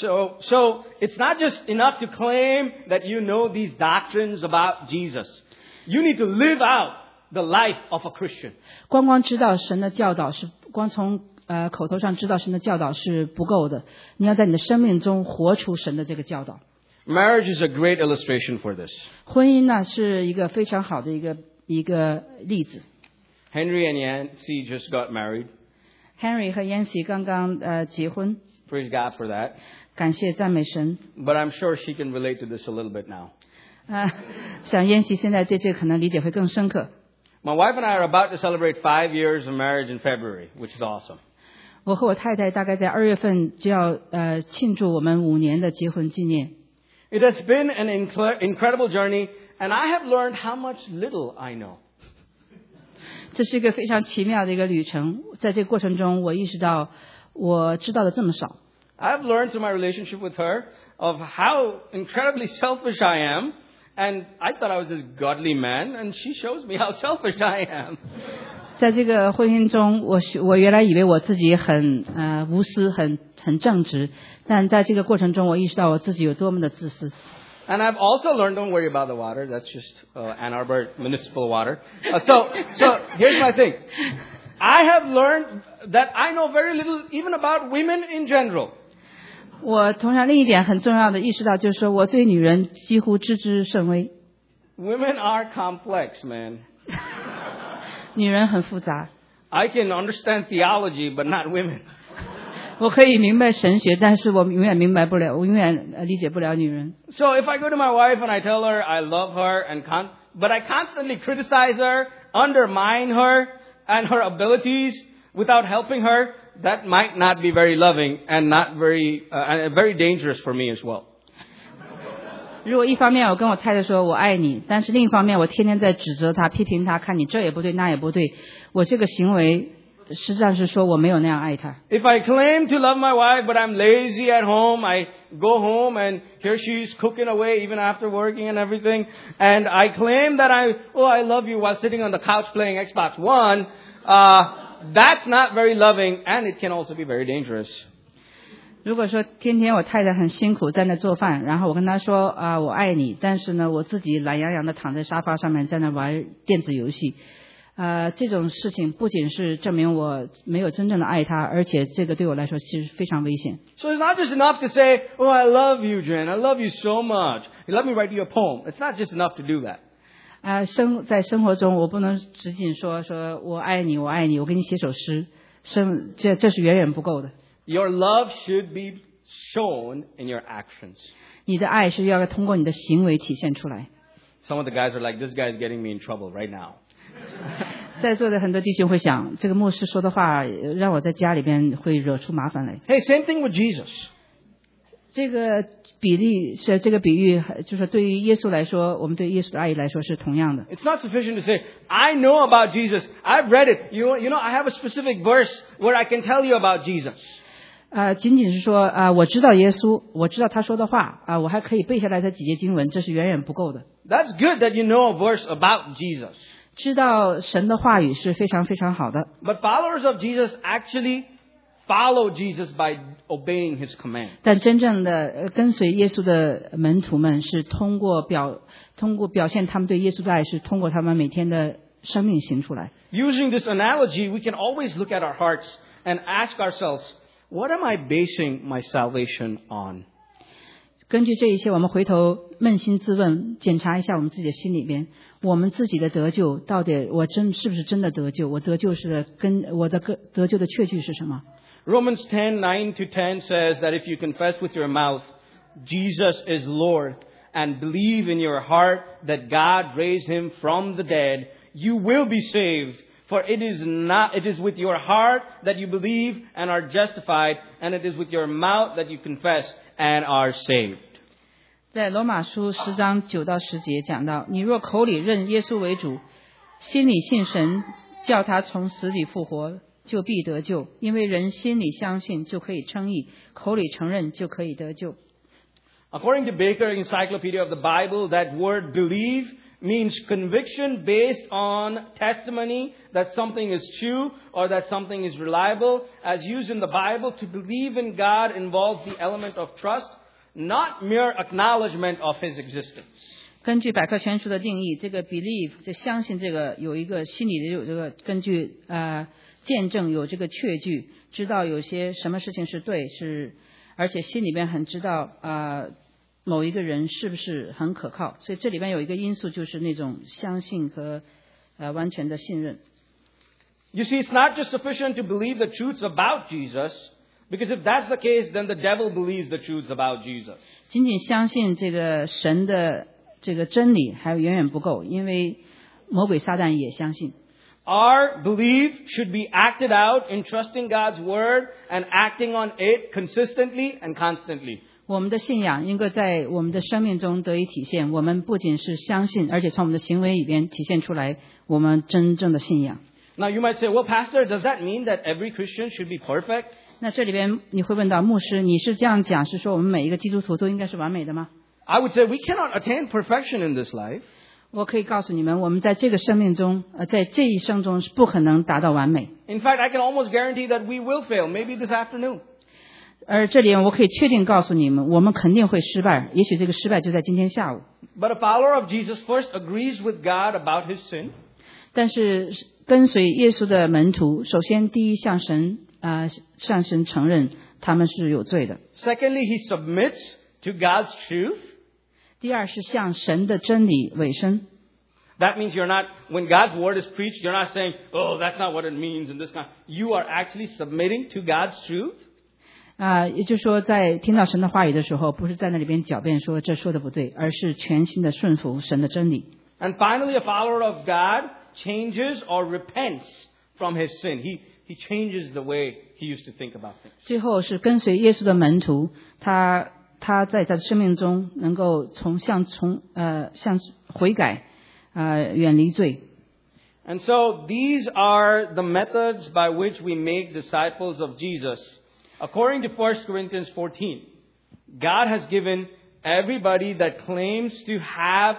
[SPEAKER 2] So it's not just enough to claim that you know these doctrines about Jesus. You need to live out the life of a Christian.
[SPEAKER 1] 光知道神的教导是光从口头上知道神的教导是不够的，你要在你的生命中活出神的这个教导。
[SPEAKER 2] Marriage is a great illustration for this.
[SPEAKER 1] 婚姻呢是一个非常好的一个例子。
[SPEAKER 2] Henry and Yancy just got married.
[SPEAKER 1] Henry 和 Yancy 刚刚结婚。
[SPEAKER 2] Praise God for that.
[SPEAKER 1] 感谢赞美神。
[SPEAKER 2] But I'm sure she can relate to this a little bit now.
[SPEAKER 1] 想Yancy现在对这个可能理解会更深刻。
[SPEAKER 2] My wife and I are about to celebrate 5 years of marriage in February, which is awesome.
[SPEAKER 1] 我和我太太大概在2月份就要庆祝我们5年的结婚纪念。
[SPEAKER 2] It has been an incredible journey, and I have learned how much little I know.
[SPEAKER 1] 这是一个非常奇妙的一个旅程，在这个过程中我意识到我知道的这么少。
[SPEAKER 2] I've learned through my relationship with her of how incredibly selfish I am, and I thought I was this godly man, and she shows me how selfish I am.
[SPEAKER 1] 在这个婚姻中，我原来以为我自己很无私，很正直，但在这个过程中，我意识到我自己有多么的自私。
[SPEAKER 2] And I've also learned, don't worry about the water. That's just Ann Arbor municipal water. So here's my thing. I have learned that I know very little even about women in general.
[SPEAKER 1] 我同样另一点很重要的意识到，就是说我对女人几乎知之甚微。
[SPEAKER 2] Women are complex, man.
[SPEAKER 1] 女人很复杂。
[SPEAKER 2] I can understand theology, but not women.
[SPEAKER 1] 我可以明白神学，但是我永远理解不了女人。
[SPEAKER 2] So if I go to my wife and I tell her I love her but I constantly criticize her, undermine her and her abilities without helping her, that might not be very loving and very dangerous for me as well.
[SPEAKER 1] 如果一方面我跟我太太说我爱你，但是另一方面我天天在指责她、批评她，看你这也不对那也不对，我这个行为实际上是说我没有那样爱她。
[SPEAKER 2] If I claim to love my wife, but I'm lazy at home, I go home and here she's cooking away even after working and everything, and I claim that I love you while sitting on the couch playing Xbox One, that's not very loving, and it can also be very dangerous.
[SPEAKER 1] 如果说天天我太太很辛苦在那做饭，然后我跟她说我爱你，但是呢我自己懒洋洋的躺在沙发上面在那玩电子游戏，这种事情不仅是证明我没有真正的爱她，而且这个对我来说其实非常危险。
[SPEAKER 2] So it's not just enough to say, "Oh, I love you, Jen. I love you so much. Let me write you a poem." It's not just enough to do that.
[SPEAKER 1] 在生活中我不能只仅说我爱你，我爱你，我给你写首诗，这是远远不够的。
[SPEAKER 2] Your love should be shown in your actions.
[SPEAKER 1] 你的爱是要通过你的行为体现出来。
[SPEAKER 2] Some of the guys are like, "This guy is getting me in trouble right now."
[SPEAKER 1] 在座的很多弟兄会想，这个牧师说的话让我在家里边会惹出麻烦来。
[SPEAKER 2] Hey, same thing with Jesus.
[SPEAKER 1] 这个比喻，就是对于耶稣来说，我们对耶稣的爱意来说是同样的。
[SPEAKER 2] It's not sufficient to say, I know about Jesus. I've read it. You know, I have a specific verse where I can tell you about Jesus.
[SPEAKER 1] 仅仅是说我知道耶稣，我知道他说的话我还可以背下来他几节经文，这是远远不够的。
[SPEAKER 2] That's good that you know a verse about Jesus.
[SPEAKER 1] 知道神的话语是非常非常好的。
[SPEAKER 2] But followers of Jesus actually follow Jesus by obeying his command.
[SPEAKER 1] 但真正的跟随耶稣的门徒们是通过表现他们对耶稣的爱，是通过他们每天的生命行出来。
[SPEAKER 2] Using this analogy, we can always look at our hearts and ask ourselves, what am I basing my salvation on?
[SPEAKER 1] 根据这一切，我们回头扪心自问，检查一下我们自己的心里边，我们自己的得救到底是不是真的得救？我得救我的得救的确据是什么？
[SPEAKER 2] Romans 10:9-10 says that if you confess with your mouth Jesus is Lord and believe in your heart that God raised him from the dead, you will be saved. For it is with your heart that you believe and are justified, and it is with your mouth that you confess and are saved.
[SPEAKER 1] 在罗马书10章9到10节讲到，你若口里认耶稣为主，心里信神叫他从死里复活，就必得救。因为人心里相信就可以称义，口里承认就可以得救。
[SPEAKER 2] According to Baker Encyclopedia of the Bible, that word believe means conviction based on testimony that something is true or that something is reliable. As used in the Bible, to believe in God involves the element of trust, not mere acknowledgement of his existence.
[SPEAKER 1] 根据百科全书的定义，这个 believe 这相信这个有一个心里的有这个根据见证有这个确据，知道有些什么事情是对是，而且心里边很知道某一个人是不是很可靠，所以这里边有一个因素就是那种相信和完全的信任。
[SPEAKER 2] You see, it's not just sufficient to believe the truths about Jesus, because if that's the case, then the devil believes the truths about Jesus.
[SPEAKER 1] 仅仅相信这个神的这个真理还远远不够，因为魔鬼撒旦也相信。
[SPEAKER 2] Our belief should be acted out in trusting God's word and acting on it consistently and constantly.
[SPEAKER 1] 我们的信仰应该在我们的生命中得以体现，我们不仅是相信，而且从我们的行为里边体现出来我们真正的信仰。
[SPEAKER 2] Now you might say, well, Pastor, does that mean that every Christian should be perfect?
[SPEAKER 1] 那这里边你会问到，牧师，你是这样讲，是说我们每一个基督徒都应该是完美的吗？
[SPEAKER 2] I would say we cannot attain perfection in this life.
[SPEAKER 1] 我可以告诉你们，我们在这个生命中在这一生中是不可能达到完美。
[SPEAKER 2] In fact, I can almost guarantee that we will fail, maybe this afternoon.
[SPEAKER 1] 而这里我可以确定告诉你们，我们肯定会失败，也许这个失败就在今天下午。
[SPEAKER 2] But a follower of Jesus first agrees with God about his sin.
[SPEAKER 1] 但是跟随耶稣的门徒，首先第一向神承认他们是有罪的。
[SPEAKER 2] Secondly, he submits to God's truth.
[SPEAKER 1] 第二是向神的真理委身。
[SPEAKER 2] That means when God's word is preached, you're not saying, oh, that's not what it means and this kind. You are actually submitting to God's truth.
[SPEAKER 1] 也就是说，在听到神的话语的时候，不是在那里边狡辩说这说的不对，而是全心的顺服神的真理。
[SPEAKER 2] And finally, a follower of God changes or repents from his sin. He changes the way he used to think about things.
[SPEAKER 1] 最后是跟随耶稣的门徒，他在他的生命中能够向悔改，远离罪。
[SPEAKER 2] And so these are the methods by which we make disciples of Jesus. According to 1 Corinthians 14, God has given everybody that claims to be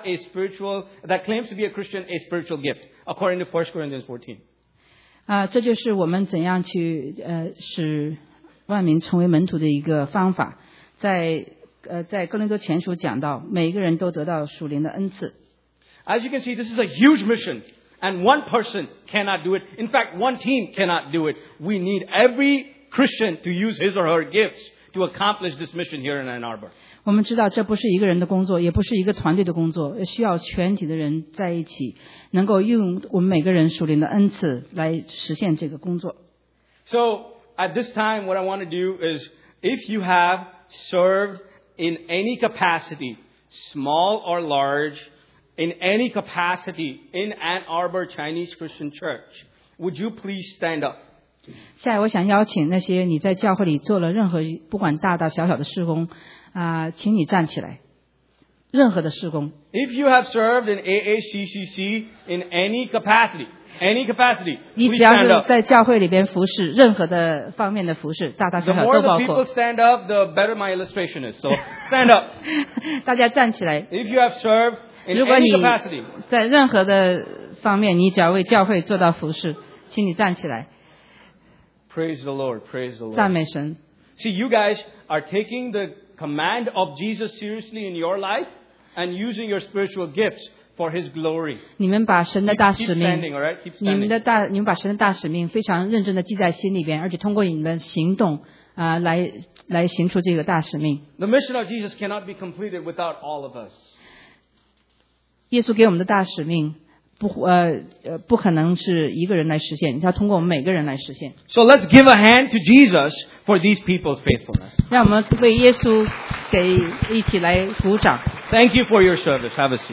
[SPEAKER 2] a Christian a spiritual gift. According to 1 Corinthians 14.
[SPEAKER 1] 这就是我们怎样去使万民成为门徒的一个方法。在哥林多前书讲到，每个人都得到属灵的恩赐。
[SPEAKER 2] As you can see, this is a huge mission, and one person cannot do it. In fact, one team cannot do it. We need every Christian to use his or her gifts to accomplish this mission here in Ann Arbor.
[SPEAKER 1] 我们知道这不是一个人的工作，也不是一个团队的工作，需要全体的人在一起，能够用我们每个人属灵的恩赐来实现这个工作。
[SPEAKER 2] So, at this time, what I want to do is, if you have served in any capacity, small or large, in any capacity in Ann Arbor Chinese Christian Church, would you please stand up?
[SPEAKER 1] 下来我想邀请那些你在教会里做了任何不管大大小小的事工请你站起来。任何的事工。
[SPEAKER 2] If you have served in AACCC in any capacity,
[SPEAKER 1] 你
[SPEAKER 2] please
[SPEAKER 1] 只要
[SPEAKER 2] stand
[SPEAKER 1] 是
[SPEAKER 2] up.
[SPEAKER 1] 在教会里边服侍，任何的方面的服侍，大大
[SPEAKER 2] The
[SPEAKER 1] 小小
[SPEAKER 2] more
[SPEAKER 1] 都
[SPEAKER 2] the
[SPEAKER 1] 包
[SPEAKER 2] people
[SPEAKER 1] 括。
[SPEAKER 2] stand up, the better my illustration is. So stand up.
[SPEAKER 1] 大家站起来。
[SPEAKER 2] If you have served in
[SPEAKER 1] 如果
[SPEAKER 2] any
[SPEAKER 1] 你
[SPEAKER 2] capacity,
[SPEAKER 1] 在任何的方面，你只要为教会做到服侍，请你站起来，
[SPEAKER 2] praise the Lord, praise the
[SPEAKER 1] 赞
[SPEAKER 2] Lord.
[SPEAKER 1] 美神。
[SPEAKER 2] See, you guys are taking the command of Jesus seriously in your life and using your spiritual gifts for His glory.
[SPEAKER 1] 你们把神的大
[SPEAKER 2] Keep
[SPEAKER 1] 使
[SPEAKER 2] standing,
[SPEAKER 1] 命，
[SPEAKER 2] all right? Keep
[SPEAKER 1] 你们
[SPEAKER 2] standing.
[SPEAKER 1] 把神的大使命非常认真的记在心里边，而且通过你们的行动来行出这个大使命。
[SPEAKER 2] The mission of Jesus cannot be completed without all of us.
[SPEAKER 1] 耶稣给我们的大使命不可能是一个人来实现，要通过我们每个人来实现。
[SPEAKER 2] So let's give a hand to Jesus for these people's faithfulness.
[SPEAKER 1] 让我们为耶稣一起来鼓掌。
[SPEAKER 2] Thank you for your service. Have a seat.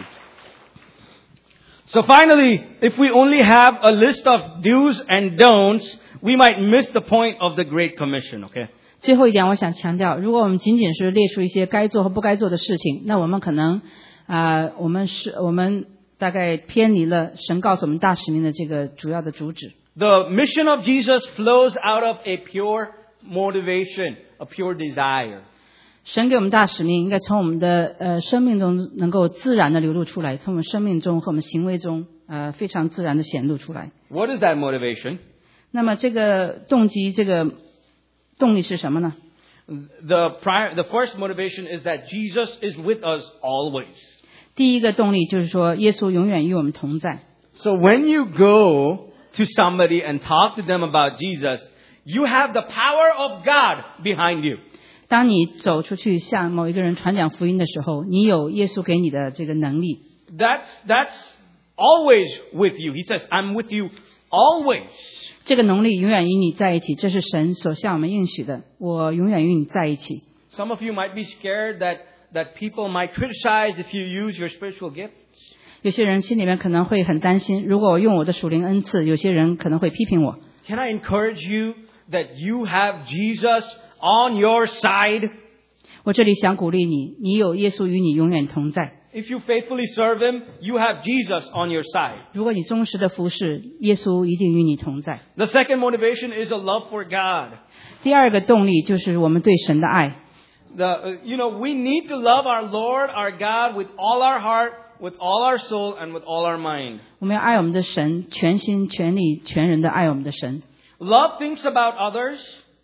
[SPEAKER 2] So finally, if we only have a list of do's and don'ts, we might miss the point of the Great Commission, okay?
[SPEAKER 1] 最后一点，我想强调，如果我们仅仅是列出一些该做和不该做的事情，那我们可能我们大概偏离了神告诉我们大使命的这个主要的主旨。
[SPEAKER 2] The mission of Jesus flows out of a pure motivation, a pure desire.
[SPEAKER 1] 神给我们大使命，应该从我们的生命中能够自然的流露出来，从我们生命中和我们行为中非常自然的显露出来。
[SPEAKER 2] What is that motivation?
[SPEAKER 1] 那么这个动机，这个动力是什么呢？
[SPEAKER 2] The first motivation is that Jesus is with us always.
[SPEAKER 1] 第一个动力就是说，耶稣永远与我们同在。
[SPEAKER 2] So when you go to somebody and talk to them about Jesus, you have the power of God behind you.
[SPEAKER 1] 当你走出去向某一个人传讲福音的时候，你有耶稣给你的这个能力。
[SPEAKER 2] That's always with you. He says, I'm with you always.
[SPEAKER 1] 这个能力永远与你在一起，这是神所向我们应许的。我永远与你在一起。
[SPEAKER 2] Some of you might be scared that people might criticize if you use your spiritual gifts.
[SPEAKER 1] 有些人心里面可能会很担心，如果我用我的属灵恩赐，有些人可能会批评我。
[SPEAKER 2] Can I encourage you that you have Jesus on your side?
[SPEAKER 1] 我这里想鼓励你，你有耶稣与你永远同在。
[SPEAKER 2] If you faithfully serve Him, you have Jesus on your side.
[SPEAKER 1] 如果你忠实的服侍，耶稣一定与你同在。
[SPEAKER 2] The second motivation is a love for God.
[SPEAKER 1] 第二个动力就是我们对神的爱。
[SPEAKER 2] We need to love our Lord, our God, with all our heart, with all our soul, and with all our mind.
[SPEAKER 1] 我们要爱我们的神，全心全力全人的爱我们的神。
[SPEAKER 2] Love thinks about others.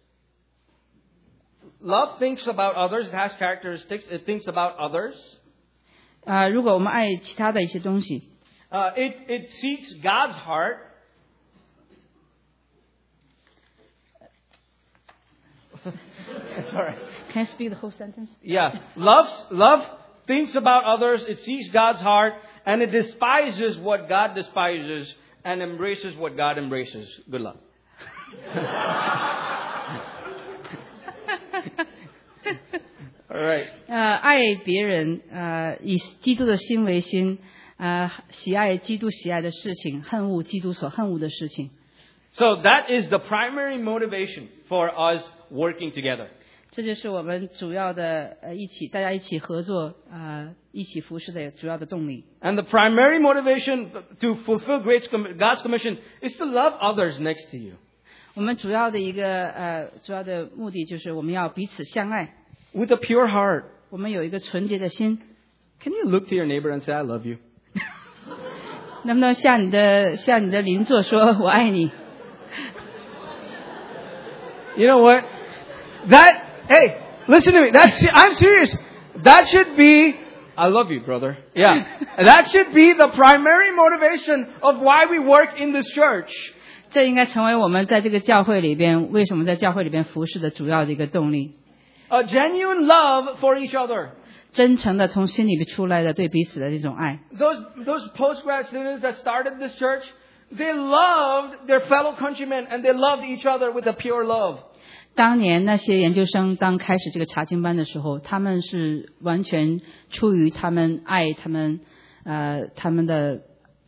[SPEAKER 2] Love thinks about others. It has characteristics. It thinks about others.
[SPEAKER 1] 如果我们爱其他的一些东西，
[SPEAKER 2] It seeks God's heart. Sorry.
[SPEAKER 1] Can I speak the whole sentence?
[SPEAKER 2] Yeah. Love thinks about others. It seeks God's heart. And it despises what God despises and embraces what God embraces. Good luck. All right.
[SPEAKER 1] 爱别人，以基督的心为心，喜爱基督喜爱的事情，恨恶基督所恨恶的事情。
[SPEAKER 2] So that is the primary motivation for us working together.
[SPEAKER 1] 这就是我们主要的大家一起合作，一起服侍的主要的动力。
[SPEAKER 2] And the primary motivation to fulfill God's commission is to love others next to you.
[SPEAKER 1] 我们主要的一个主要的目的就是我们要彼此相爱，
[SPEAKER 2] With a pure heart.
[SPEAKER 1] 我们有一个纯洁的心。
[SPEAKER 2] Can you look to your neighbor and say, I love you?
[SPEAKER 1] 能不能向你的邻座说我爱你？
[SPEAKER 2] You know what? Hey, listen to me. I'm serious. That should be, I love you, brother. Yeah. That should be the primary motivation of why we work in this church.
[SPEAKER 1] 这应该成为我们在这个教会里边，为什么在教会里边服侍的主要的一个动力。
[SPEAKER 2] A genuine love for each other.
[SPEAKER 1] 真诚的从心里面出来的对彼此的这种爱。
[SPEAKER 2] Those postgrad students that started this church, they loved their fellow countrymen and they loved each other with a pure love.
[SPEAKER 1] 当年那些研究生当开始这个查经班的时候，他们是完全出于他们爱他们他们的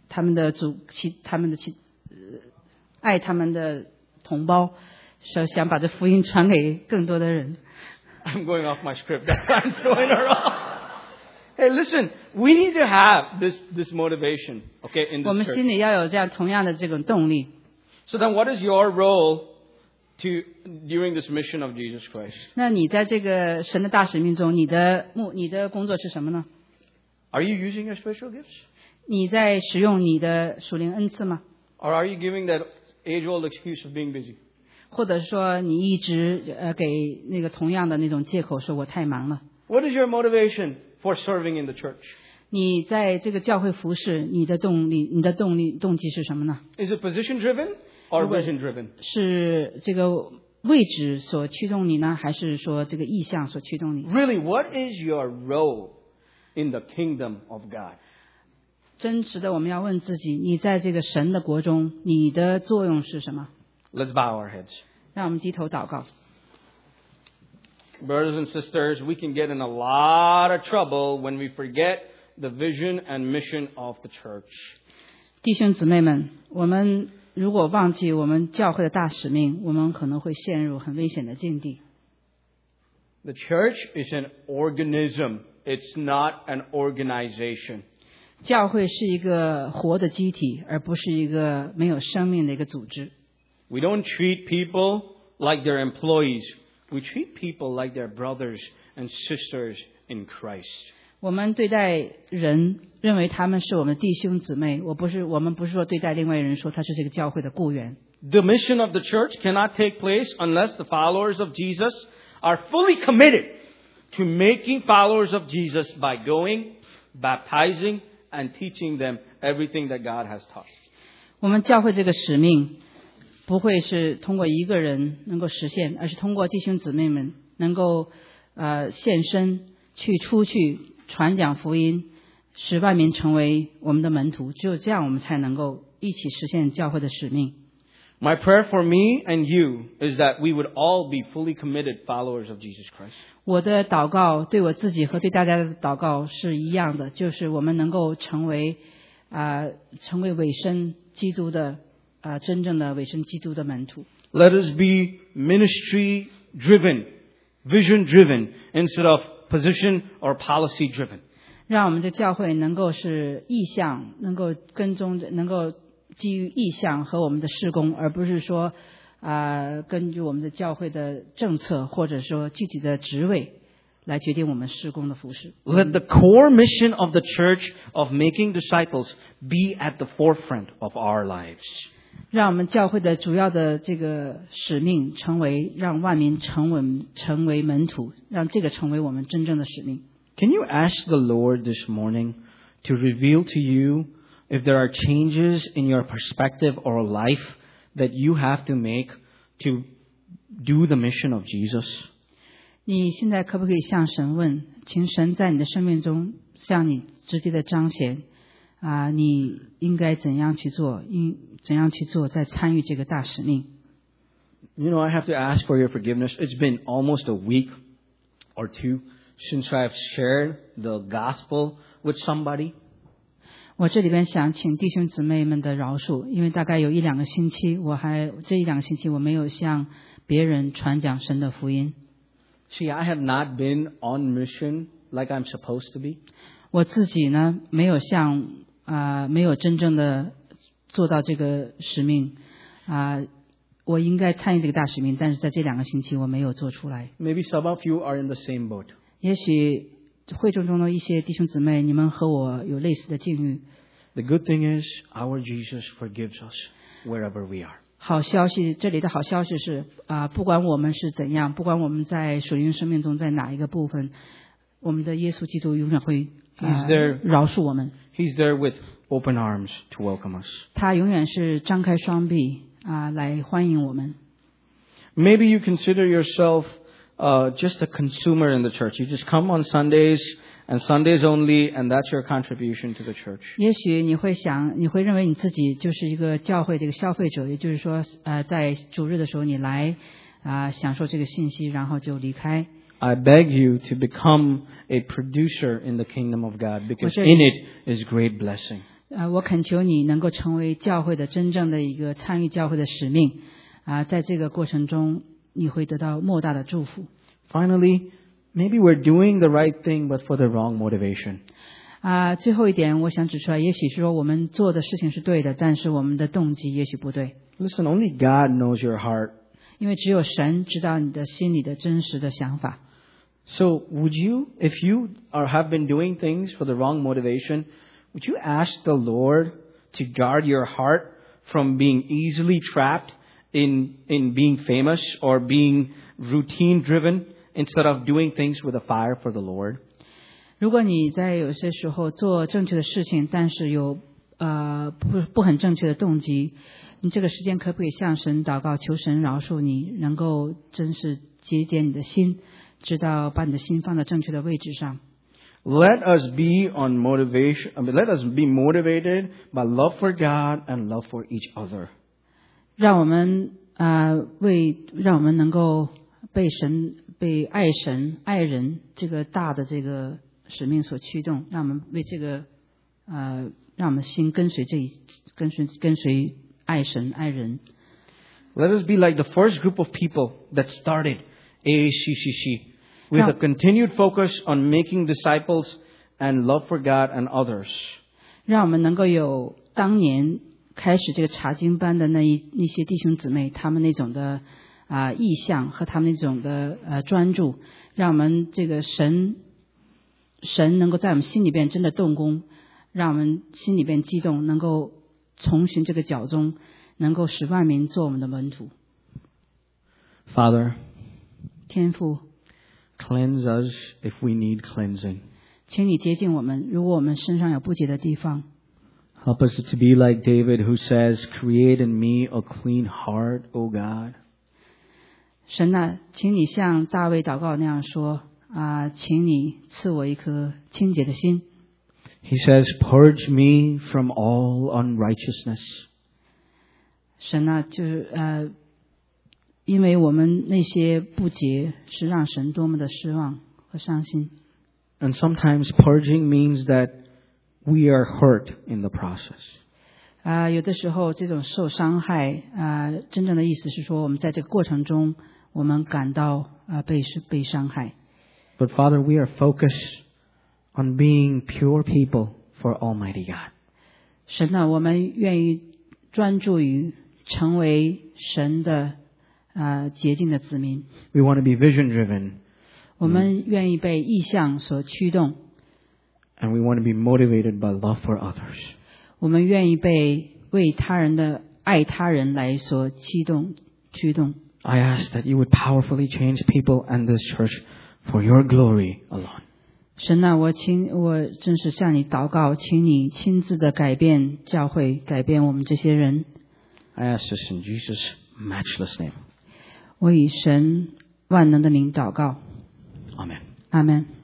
[SPEAKER 1] 爱他们的同胞，说想把这福音传给更多的人。
[SPEAKER 2] I'm going off my script. That's why I'm throwing her off. Hey, listen, we need to have this motivation, okay, in
[SPEAKER 1] 我
[SPEAKER 2] this
[SPEAKER 1] 们
[SPEAKER 2] church.
[SPEAKER 1] 心里要有这样同样的这种动力。
[SPEAKER 2] So then what is your role during this mission of Jesus Christ?
[SPEAKER 1] 那你在这个神的大使命中，你的工作是什么呢？
[SPEAKER 2] Are you using your spiritual gifts?
[SPEAKER 1] 你在使用你的属灵恩赐吗？
[SPEAKER 2] Or are you giving that age-old excuse of being busy?
[SPEAKER 1] 或者说你一直给那个同样的那种借口，说我太忙了？
[SPEAKER 2] What is your motivation for serving in the church?
[SPEAKER 1] 你在这个教会服侍，你的动机是什么呢？
[SPEAKER 2] Is it position-driven or vision-driven?
[SPEAKER 1] 是这个位置所驱动你呢，还是说这个意向所驱动你？
[SPEAKER 2] Really, what is your role in the kingdom of God?
[SPEAKER 1] 真实的，我们要问自己，你在这个神的国中，你的作用是什么？
[SPEAKER 2] Let's bow our heads.
[SPEAKER 1] 让我们低头祷告。
[SPEAKER 2] Brothers and sisters, we can get in a lot of trouble when we forget the vision and mission of the church.
[SPEAKER 1] 弟兄姊妹们，我们如果忘记我们教会的大使命，我们可能会陷入很危险的境地。
[SPEAKER 2] The church is an organism. It's not an organization.
[SPEAKER 1] 教会是一个活的机体，而不是一个没有生命的一个组织。
[SPEAKER 2] We don't treat people like they're employees. We treat people like they're brothers and sisters in Christ.
[SPEAKER 1] 我们对待人，认为他们是我们的弟兄姊妹。我们不是说对待另外人说他是这个教会的雇员。
[SPEAKER 2] The mission of the church cannot take place unless the followers of Jesus are fully committed to making followers of Jesus by going, baptizing, and teaching them everything that God has taught.
[SPEAKER 1] 我们教会这个使命不会是通过一个人能够实现，而是通过弟兄姊妹们能够献身出去传讲福音，使万民成为我们的门徒。只有这样，我们才能够一起实现教会的使命。
[SPEAKER 2] My prayer for me and you is that we would all be fully committed followers of Jesus Christ.
[SPEAKER 1] 我的祷告对我自己和对大家的祷告是一样的，就是我们能够成为委身基督的真正的委身基督的门徒。
[SPEAKER 2] Let us be ministry driven, vision driven, instead of position or policy driven.
[SPEAKER 1] 让我们的教会能够是意向，能够跟踪，能够基于意向和我们的事工，而不是说根据我们的教会的政策或者说具体的职位来决定我们事工的服事。
[SPEAKER 2] Let the core mission of the church of making disciples be at the forefront of our lives.
[SPEAKER 1] 让我们教会的主要的这个使命成为让万民成为门徒，让这个成为我们真正的使命。
[SPEAKER 2] Can you ask the Lord this morning to reveal to you if there are changes in your perspective or life that you have to make to do the mission of Jesus?
[SPEAKER 1] 你现在可不可以向神问，请神在你的生命中向你直接的彰显你应该怎样去做，再参与这个大使命。
[SPEAKER 2] You know, I have to ask for your forgiveness. It's been almost a week or two since I've shared the gospel with somebody.
[SPEAKER 1] 我这里边想请弟兄姊妹们的饶恕，因为大概有1、2个星期，这1、2个星期我没有向别人传讲神的福音。
[SPEAKER 2] See, I have not been on mission like I'm supposed to be.
[SPEAKER 1] 我自己呢，没有真正的做到这个使命我应该参与这个大使命，但是在这2个星期我没有做出来。
[SPEAKER 2] Maybe some of you are in the same boat.
[SPEAKER 1] 也许会众中的一些弟兄姊妹，你们和我有类似的境遇。
[SPEAKER 2] The good thing is our Jesus forgives us wherever we are.
[SPEAKER 1] 好消息，这里的好消息是不管我们是怎样，不管我们在属灵生命中在哪一个部分，我们的耶稣基督永远会饶恕我们。
[SPEAKER 2] He's there with open arms to welcome us.
[SPEAKER 1] 他永远是张开双臂来欢迎我们。
[SPEAKER 2] Maybe you consider yourself just a consumer in the church. You just come on Sundays and Sundays only, and that's your contribution to the church.
[SPEAKER 1] 也许你会认为你自己就是一个教会的一个消费者，也就是说在主日的时候你来享受这个信息，然后就离开。
[SPEAKER 2] I beg you to become a producer in the kingdom of God, because in it is great blessing.
[SPEAKER 1] 我恳求你能够成为教会的真正的一个参与教会的使命在这个过程中你会得到莫大的祝福。
[SPEAKER 2] Finally, maybe we're doing the right thing, but for the wrong motivation.
[SPEAKER 1] 最后一点我想指出来，也许说我们做的事情是对的，但是我们的动机也许不对。
[SPEAKER 2] Listen, only God knows your heart.
[SPEAKER 1] 因为只有神知道你的心里的真实的想法。
[SPEAKER 2] So would you, if you have been doing things for the wrong motivation, would you ask the Lord to guard your heart from being easily trapped in being famous or being routine driven instead of doing things with a fire for the Lord?
[SPEAKER 1] 如果你在有些时候做正确的事情，但是有不很正确的动机，你这个时间可不可以向神祷告，求神饶恕你，能够真是节俭你的心，知道把你的心放在正确的位置上。
[SPEAKER 2] Let us be let us be motivated by love for God and love for each other.
[SPEAKER 1] 让我们能够被爱神爱人这个大的这个使命所驱动，让我们为这个让我们的心跟随爱神爱人。
[SPEAKER 2] Let us be like the first group of people that started AACCC with a continued focus on making disciples and love for God and others.
[SPEAKER 1] 让我们能够有当年开始这个查经班的那些弟兄姊妹，他们那种的意向和他们那种的专注，让我们这个神能够在我们心里边真的动工，让我们心里边激动，能够重寻这个教宗，能够使万民做我们的门徒。
[SPEAKER 2] Father,
[SPEAKER 1] 天父，
[SPEAKER 2] cleanse us if we need cleansing.
[SPEAKER 1] 请你洁净我们，如果我们身上有不洁的地方。
[SPEAKER 2] Help us to be like David, who says, "Create in me a clean heart, O God."
[SPEAKER 1] 神啊，请你像大卫祷告那样说请你赐我一颗清洁的心。
[SPEAKER 2] He says, "Purge me from all unrighteousness."
[SPEAKER 1] 神啊，就是因为我们那些不洁是让神多么的失望和伤心。
[SPEAKER 2] And sometimes purging means that we are hurt in the process.
[SPEAKER 1] 有的时候这种受伤害真正的意思是说，我们在这个过程中，我们感到被伤害。
[SPEAKER 2] But Father, we are focused on being pure people for Almighty God.
[SPEAKER 1] 神啊，我们愿意专注于成为神的洁净的子民。
[SPEAKER 2] We want to be vision driven.
[SPEAKER 1] 我们愿意被意向所驱动。
[SPEAKER 2] And we want to be motivated by love for others.
[SPEAKER 1] 我们愿意被为他人的爱他人来所驱动。
[SPEAKER 2] I ask that you would powerfully change people and this church for your glory alone.
[SPEAKER 1] 神啊，我真是向你祷告，请你亲自的改变教会，改变我们这些人。
[SPEAKER 2] I ask this in Jesus' matchless name.
[SPEAKER 1] 我以神万能的名祷告。
[SPEAKER 2] Amen.
[SPEAKER 1] 阿们。